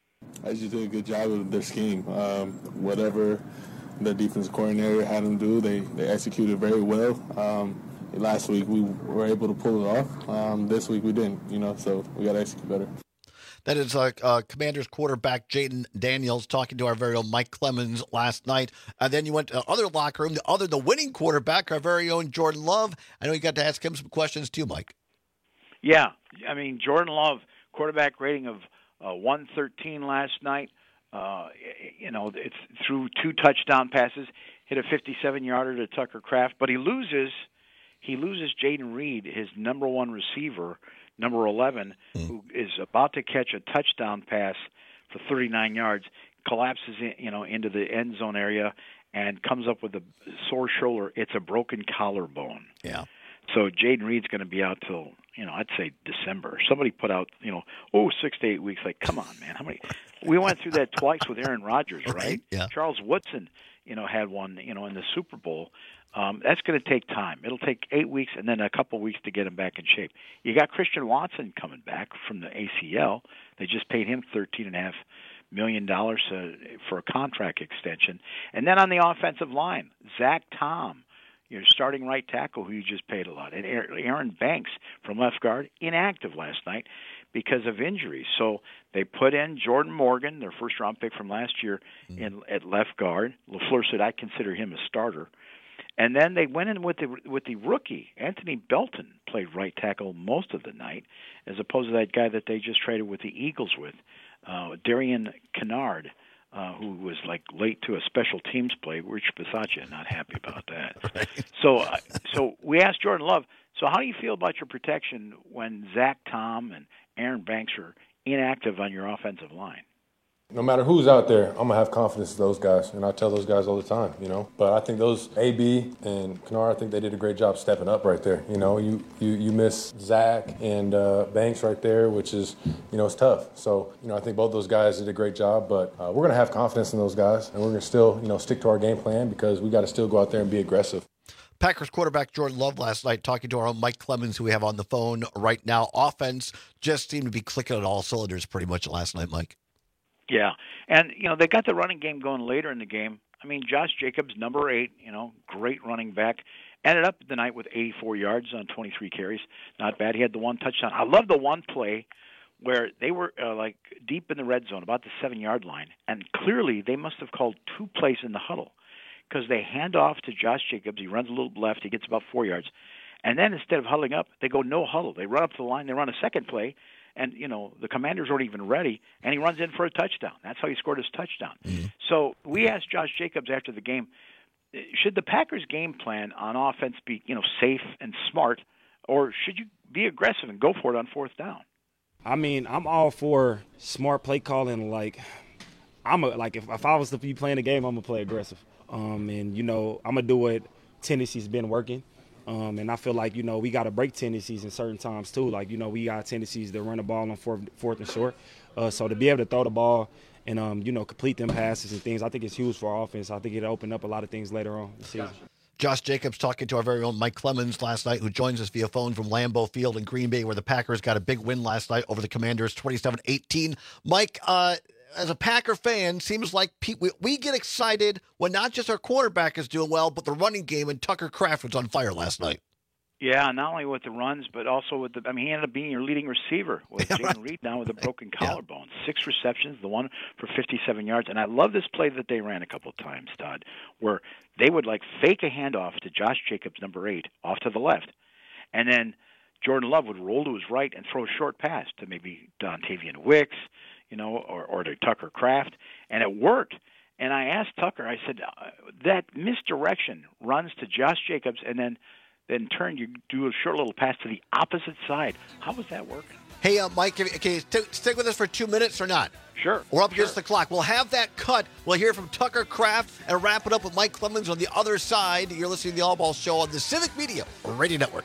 I just did a good job of their scheme. Um, whatever the defense coordinator had them do, they, they executed very well. Um, Last week we were able to pull it off. Um, this week we didn't, you know, so we got to execute better. That is uh, uh, Commanders quarterback Jaden Daniels talking to our very own Mike Clemens last night. And then you went to the other locker room, the other the winning quarterback, our very own Jordan Love. I know you got to ask him some questions too, Mike. Yeah, I mean, Jordan Love, quarterback rating of uh, one thirteen last night. Uh, you know, it's through two touchdown passes, hit a fifty-seven-yarder to Tucker Kraft, but he loses – He loses Jaden Reed, his number one receiver, number eleven, mm. who is about to catch a touchdown pass for thirty-nine yards, collapses in, you know, into the end zone area, and comes up with a sore shoulder. It's a broken collarbone. Yeah. So Jaden Reed's going to be out till, you know, I'd say December. Somebody put out, you know, oh, six to eight weeks. Like, come on, man. How many? We went through that twice with Aaron Rodgers, right? right? Yeah. Charles Woodson, you know, had one, you know, in the Super Bowl. Um, that's going to take time. It'll take eight weeks and then a couple weeks to get him back in shape. You got Christian Watson coming back from the A C L. They just paid him thirteen and a half million dollars uh, for a contract extension. And then on the offensive line, Zach Tom, your starting right tackle, who you just paid a lot, and Aaron Banks from left guard, inactive last night because of injuries. So they put in Jordan Morgan, their first round pick from last year, mm-hmm. in at left guard. LaFleur said, I consider him a starter. And then they went in with the with the rookie. Anthony Belton played right tackle most of the night, as opposed to that guy that they just traded with the Eagles with, uh, Darian Kennard, uh, who was like late to a special teams play. Rich Bisaccia not happy about that. Right. So, uh, so we asked Jordan Love. So, how do you feel about your protection when Zach Tom and Aaron Banks are inactive on your offensive line? No matter who's out there, I'm going to have confidence in those guys, and I tell those guys all the time, you know. But I think those A B and Kennard, I think they did a great job stepping up right there. You know, you you, you miss Zach and uh, Banks right there, which is, you know, it's tough. So, you know, I think both those guys did a great job, but uh, we're going to have confidence in those guys, and we're going to still, you know, stick to our game plan because we got to still go out there and be aggressive. Packers quarterback Jordan Love last night talking to our own Mike Clemens, who we have on the phone right now. Offense just seemed to be clicking on all cylinders pretty much last night, Mike. Yeah, and, you know, they got the running game going later in the game. I mean, Josh Jacobs, number eight, you know, great running back, ended up the night with eighty-four yards on twenty-three carries. Not bad. He had the one touchdown. I love the one play where they were, uh, like, deep in the red zone, about the seven-yard line, and clearly they must have called two plays in the huddle because they hand off to Josh Jacobs. He runs a little left. He gets about four yards. And then instead of huddling up, they go no huddle. They run up to the line. They run a second play. And, you know, the Commanders aren't even ready, and he runs in for a touchdown. That's how he scored his touchdown. Mm-hmm. So we asked Josh Jacobs after the game, should the Packers' game plan on offense be, you know, safe and smart, or should you be aggressive and go for it on fourth down? I mean, I'm all for smart play calling. Like, I'm a, like if, if I was to be playing the game, I'm gonna play aggressive. Um, and you know, I'm gonna do what Tennessee's been working. Um, and I feel like, you know, we got to break tendencies in certain times too. Like, you know, we got tendencies to run the ball on fourth, fourth and short. Uh, so to be able to throw the ball and, um, you know, complete them passes and things, I think it's huge for our offense. I think it'll open up a lot of things later on this season. Josh Jacobs talking to our very own Mike Clemens last night, who joins us via phone from Lambeau Field in Green Bay, where the Packers got a big win last night over the Commanders, twenty-seven eighteen. Mike, uh, as a Packer fan, seems like pe- we, we get excited when not just our quarterback is doing well, but the running game, and Tucker Kraft was on fire last night. Yeah, not only with the runs, but also with the – I mean, he ended up being your leading receiver with yeah, Jayden right. Reed now with a broken collarbone. Yeah. Six receptions, the one for fifty-seven yards. And I love this play that they ran a couple of times, Todd, where they would, like, fake a handoff to Josh Jacobs, number eight, off to the left. And then Jordan Love would roll to his right and throw a short pass to maybe Dontavian Wicks, you know, or, or to Tucker Kraft. And it worked. And I asked Tucker, I said, uh, that misdirection runs to Josh Jacobs and then – then turn, you do a short little pass to the opposite side. How was that working? Hey, uh, Mike, can you t- stick with us for two minutes or not? Sure. We're up sure. against the clock. We'll have that cut. We'll hear from Tucker Kraft and wrap it up with Mike Clemens on the other side. You're listening to the All Ball Show on the Civic Media Radio Network.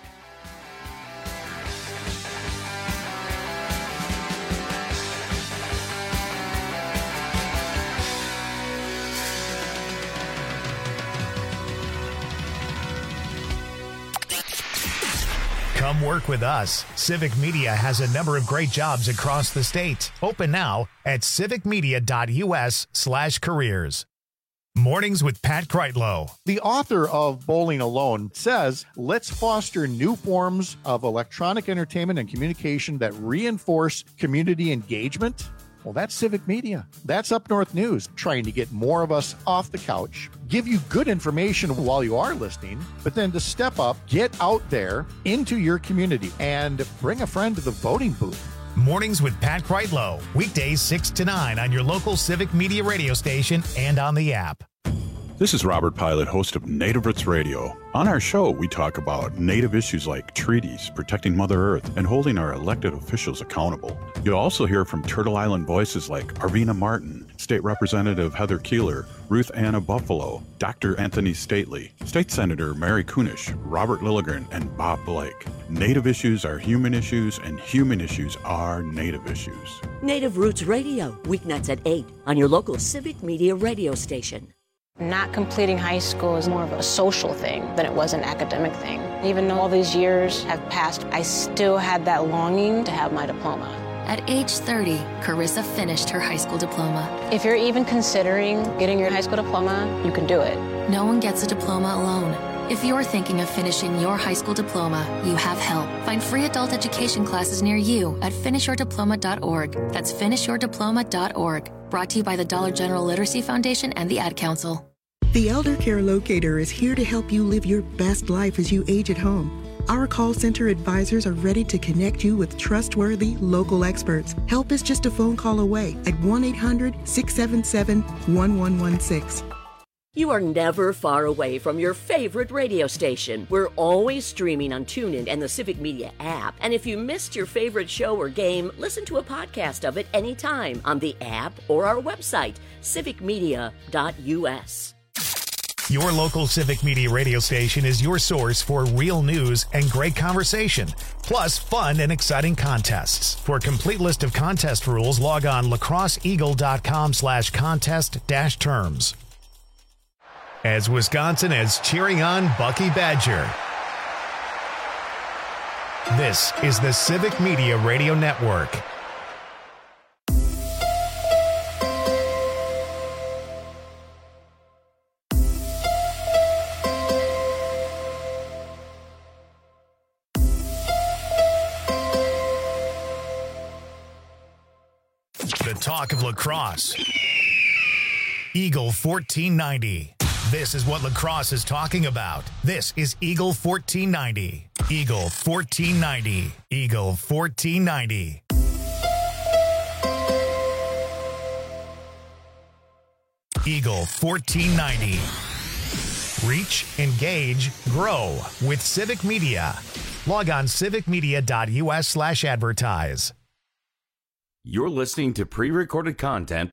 Come work with us. Civic Media has a number of great jobs across the state. Open now at civicmedia.us slash careers. Mornings with Pat Kreitlow. The author of Bowling Alone says, let's foster new forms of electronic entertainment and communication that reinforce community engagement. Well, that's Civic Media. That's Up North News, trying to get more of us off the couch, give you good information while you are listening, but then to step up, get out there into your community and bring a friend to the voting booth. Mornings with Pat Kreitlow, weekdays six to nine on your local Civic Media radio station and on the app. This is Robert Pilot, host of Native Roots Radio. On our show, we talk about Native issues like treaties, protecting Mother Earth, and holding our elected officials accountable. You'll also hear from Turtle Island voices like Arvina Martin, State Representative Heather Keeler, Ruth Anna Buffalo, Doctor Anthony Stately, State Senator Mary Kunish, Robert Lilligren, and Bob Blake. Native issues are human issues, and human issues are Native issues. Native Roots Radio, weeknights at eight on your local Civic Media radio station. Not completing high school is more of a social thing than it was an academic thing. Even though all these years have passed, I still had that longing to have my diploma. At age thirty, Carissa finished her high school diploma. If you're even considering getting your high school diploma, you can do it. No one gets a diploma alone. If you're thinking of finishing your high school diploma, you have help. Find free adult education classes near you at finish your diploma dot org. That's finish your diploma dot org. Brought to you by the Dollar General Literacy Foundation and the Ad Council. The Elder Care Locator is here to help you live your best life as you age at home. Our call center advisors are ready to connect you with trustworthy local experts. Help is just a phone call away at one eight hundred, six seven seven, one one one six. You are never far away from your favorite radio station. We're always streaming on TuneIn and the Civic Media app. And if you missed your favorite show or game, listen to a podcast of it anytime on the app or our website, civic media dot u s. Your local Civic Media radio station is your source for real news and great conversation, plus fun and exciting contests. For a complete list of contest rules, log on lacrosseeagle.com slash contest dash terms. As Wisconsin is cheering on Bucky Badger. This is the Civic Media Radio Network. The talk of lacrosse. Eagle fourteen ninety. This is what lacrosse is talking about. This is Eagle fourteen ninety. Eagle fourteen ninety. Eagle fourteen ninety. Eagle fourteen ninety. Reach, engage, grow with Civic Media. Log on civicmedia.us slash advertise. You're listening to pre-recorded content.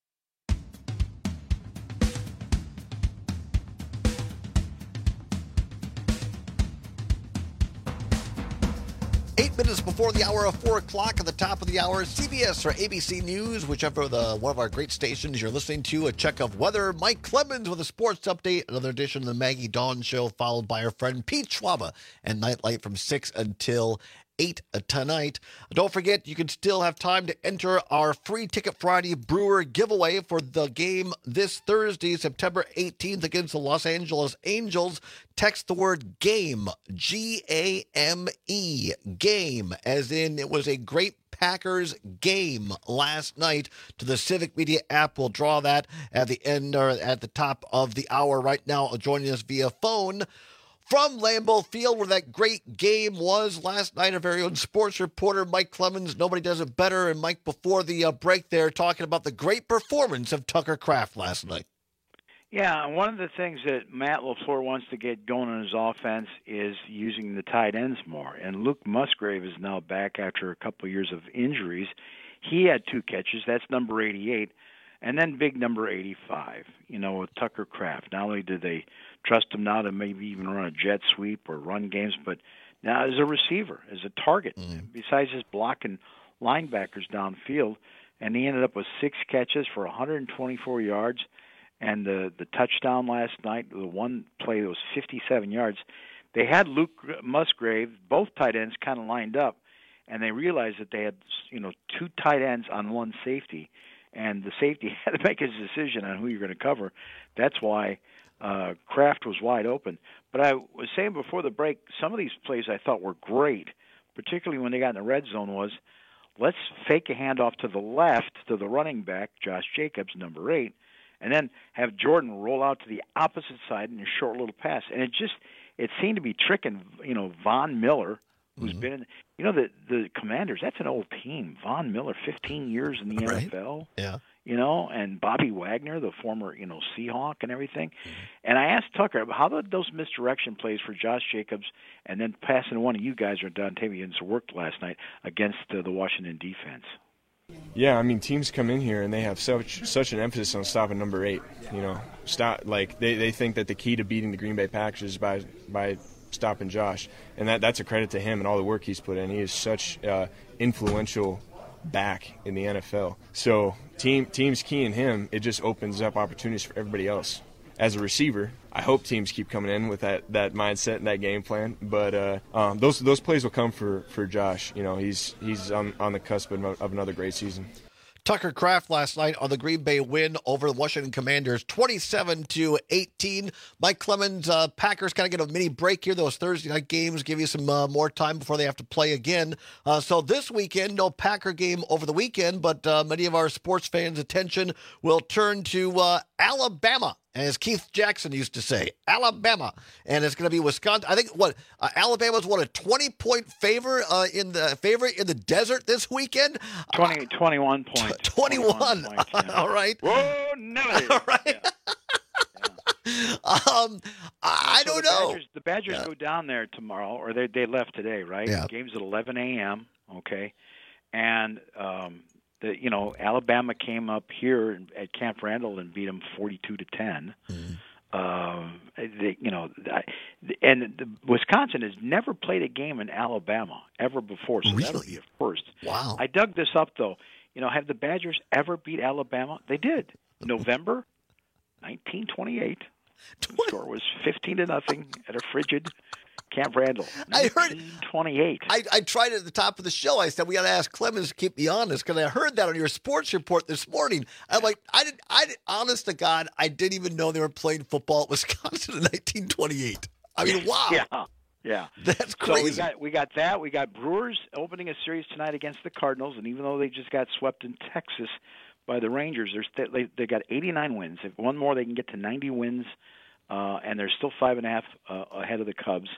Eight minutes before the hour of four o'clock at the top of the hour, C B S or A B C News, whichever the one of our great stations you're listening to, a check of weather. Mike Clemens with a sports update, another edition of the Maggie Dawn Show, followed by our friend Pete Schwaba and Nightlight from six until eight tonight. Don't forget, you can still have time to enter our free Ticket Friday Brewer giveaway for the game this Thursday, September eighteenth, against the Los Angeles Angels. Text the word GAME, G A M E, GAME, as in it was a great Packers game last night, to the Civic Media app. We'll draw that at the end or at the top of the hour. Right now, joining us via phone from Lambeau Field, where that great game was last night, our very own sports reporter, Mike Clemens. Nobody does it better. And Mike, before the uh, break there, talking about the great performance of Tucker Kraft last night. Yeah, and one of the things that Matt LaFleur wants to get going on his offense is using the tight ends more. And Luke Musgrave is now back after a couple of years of injuries. He had two catches. That's number eighty-eight. And then big number eighty-five, you know, with Tucker Kraft. Not only did they trust him now to maybe even run a jet sweep or run games, but now as a receiver, as a target, mm. besides just blocking linebackers downfield. And he ended up with six catches for one hundred twenty-four yards. And the, the touchdown last night, the one play that was fifty-seven yards, they had Luke Musgrave, both tight ends, kind of lined up, and they realized that they had, you know, two tight ends on one safety, and the safety had to make his decision on who you're going to cover. That's why uh, Kraft was wide open. But I was saying before the break, some of these plays I thought were great, particularly when they got in the red zone, was let's fake a handoff to the left to the running back, Josh Jacobs, number eight, and then have Jordan roll out to the opposite side in a short little pass. And it just it seemed to be tricking, you know, Von Miller, who's mm-hmm. been in, you know, the the Commanders, that's an old team. Von Miller, fifteen years in the right. N F L. Yeah. You know, and Bobby Wagner, the former, you know, Seahawk and everything. Mm-hmm. And I asked Tucker, how did those misdirection plays for Josh Jacobs and then passing one of you guys or Dontavians worked last night against uh, the Washington defense? Yeah, I mean, teams come in here and they have such such an emphasis on stopping number eight. You know, stop like they, they think that the key to beating the Green Bay Packers is by by stopping Josh, and that that's a credit to him and all the work he's put in. He is such uh, influential back in the N F L. So team teams keying him, it just opens up opportunities for everybody else. As a receiver, I hope teams keep coming in with that, that mindset and that game plan. But uh, um, those those plays will come for, for Josh. You know, he's he's on, on the cusp of, of another great season. Tucker Kraft last night on the Green Bay win over the Washington Commanders, twenty-seven to eighteen. Mike Clemens, uh, Packers kind of get a mini break here. Those Thursday night games give you some uh, more time before they have to play again. Uh, so this weekend, no Packer game over the weekend, but uh, many of our sports fans' attention will turn to uh, Alabama. And as Keith Jackson used to say, Alabama. And it's going to be Wisconsin. I think what uh, Alabama's what a twenty-point favor uh, in the favorite in the desert this weekend. twenty, twenty-one points. twenty-one. twenty-one points, yeah. All right. Whoa, no. All right. Yeah. um, I so don't the know. Badgers, the Badgers yeah. go down there tomorrow, or they they left today, right? Yeah. The game's at eleven a.m. Okay, and um. The, you know, Alabama came up here at Camp Randall and beat them forty-two to ten. Mm-hmm. Um, they, you know, and the, Wisconsin has never played a game in Alabama ever before, so really? that'll be a first. Wow. I dug this up, though. You know, have the Badgers ever beat Alabama? They did. November nineteen twenty-eight. The score was fifteen to nothing at a frigid Camp Randall. I heard twenty-eight. I, I tried it at the top of the show. I said we got to ask Clemens to keep me honest because I heard that on your sports report this morning. I'm like, I did. I did, honest to God, I didn't even know they were playing football at Wisconsin in nineteen twenty-eight. I mean, wow. Yeah, yeah. That's crazy. So we got we got that. We got Brewers opening a series tonight against the Cardinals, and even though they just got swept in Texas by the Rangers, there's they they got eighty-nine wins. If one more, they can get to ninety wins, uh, and they're still five and a half uh, ahead of the Cubs.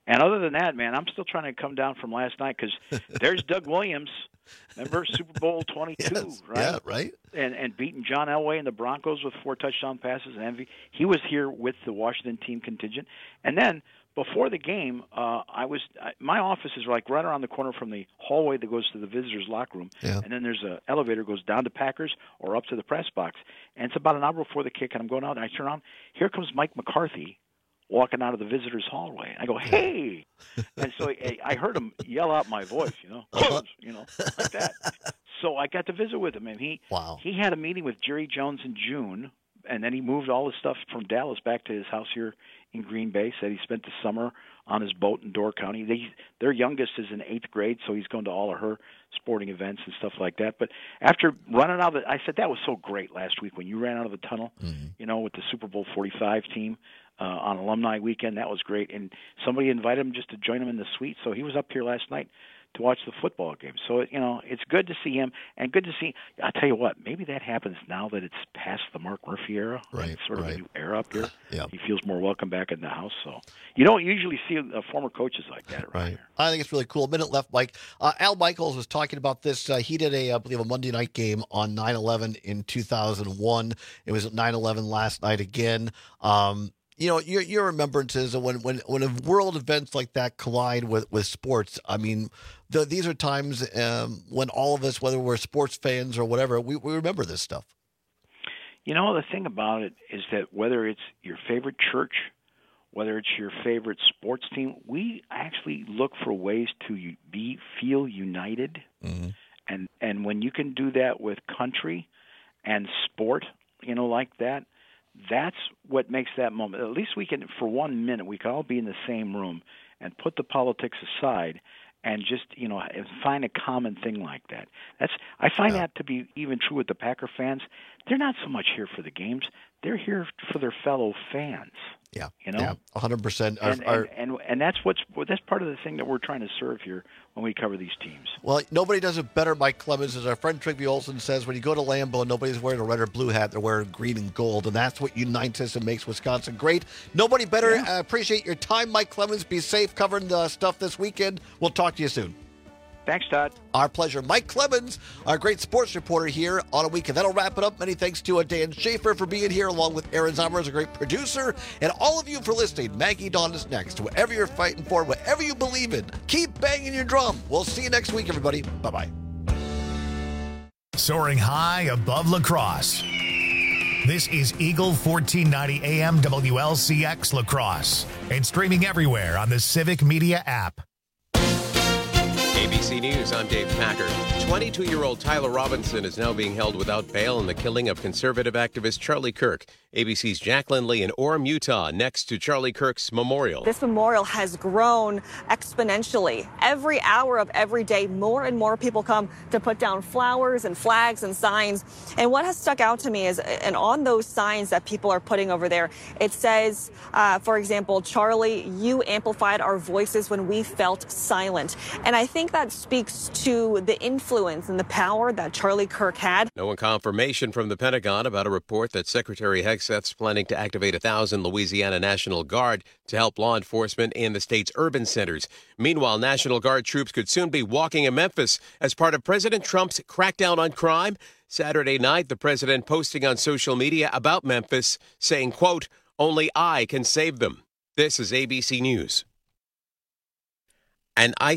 And other than that, man, I'm still trying to come down from last night because there's Doug Williams. Remember Super Bowl twenty-two, yes. right? Yeah, right. And and beating John Elway and the Broncos with four touchdown passes and M V P. He was here with the Washington team contingent. And then before the game, uh, I was I, my office is like right around the corner from the hallway that goes to the visitors' locker room. Yeah. And then there's an elevator that goes down to Packers or up to the press box. And it's about an hour before the kick, and I'm going out, and I turn around. Here comes Mike McCarthy walking out of the visitors' hallway. I go, hey! And so I, I heard him yell out my voice, you know, you know, like that. So I got to visit with him, and he wow. he had a meeting with Jerry Jones in June, and then he moved all his stuff from Dallas back to his house here in Green Bay. Said he spent the summer on his boat in Door County. They, their youngest is in eighth grade, so he's going to all of her sporting events and stuff like that. But after running out of it, I said that was so great last week when you ran out of the tunnel, mm-hmm. you know, with the Super Bowl forty-five team. Uh, on alumni weekend, that was great, and somebody invited him just to join him in the suite. So he was up here last night to watch the football game. So you know, it's good to see him, and good to see. I tell you what, maybe that happens now that it's past the Mark Murphy era, right? It's sort of right. a new era up here. Yeah, he feels more welcome back in the house. So you don't usually see uh, former coaches like that, right? Right. I think it's really cool. A minute left, Mike. Uh, Al Michaels was talking about this. Uh, he did a, I believe, a Monday night game on nine eleven in two thousand one. It was at nine eleven last night again. Um, You know, your your remembrances of when when when world events like that collide with, with sports. I mean, the, these are times um, when all of us, whether we're sports fans or whatever, we, we remember this stuff. You know, the thing about it is that whether it's your favorite church, whether it's your favorite sports team, we actually look for ways to be feel united. Mm-hmm. And and when you can do that with country and sport, you know, like that. That's what makes that moment. At least we can, for one minute, we can all be in the same room and put the politics aside and just, you know, find a common thing like that. That's I find yeah. that to be even true with the Packer fans. They're not so much here for the games. They're here for their fellow fans. Yeah, you know, yeah, one hundred percent. And, and, and and that's what's that's part of the thing that we're trying to serve here when we cover these teams. Well, nobody does it better, Mike Clemens, as our friend Trigby Olson says. When you go to Lambeau, nobody's wearing a red or blue hat; they're wearing green and gold, and that's what unites us and makes Wisconsin great. Nobody better. Yeah. Uh, appreciate your time, Mike Clemens. Be safe covering the stuff this weekend. We'll talk to you soon. Thanks, Todd. Our pleasure. Mike Clemens, our great sports reporter here on a weekend. That'll wrap it up. Many thanks to uh, Dan Schaefer for being here, along with Aaron Zomer as a great producer, and all of you for listening. Maggie Dawn is next. Whatever you're fighting for, whatever you believe in, keep banging your drum. We'll see you next week, everybody. Bye-bye. Soaring high above La Crosse. This is Eagle fourteen ninety A M W L C X La Crosse, and streaming everywhere on the Civic Media app. A B C News, I'm Dave Packer. twenty-two-year-old Tyler Robinson is now being held without bail in the killing of conservative activist Charlie Kirk. A B C's Jacqueline Lee in Orem, Utah, next to Charlie Kirk's memorial. This memorial has grown exponentially. Every hour of every day, more and more people come to put down flowers and flags and signs. And what has stuck out to me is, and on those signs that people are putting over there, it says, uh, for example, Charlie, you amplified our voices when we felt silent. And I think that speaks to the influence and the power that Charlie Kirk had. No confirmation from the Pentagon about a report that Secretary Hegseth's planning to activate a thousand Louisiana National Guard to help law enforcement in the state's urban centers. Meanwhile, National Guard troops could soon be walking in Memphis as part of President Trump's crackdown on crime. Saturday night, the president posting on social media about Memphis, saying, quote, "Only I can save them." This is A B C News. And I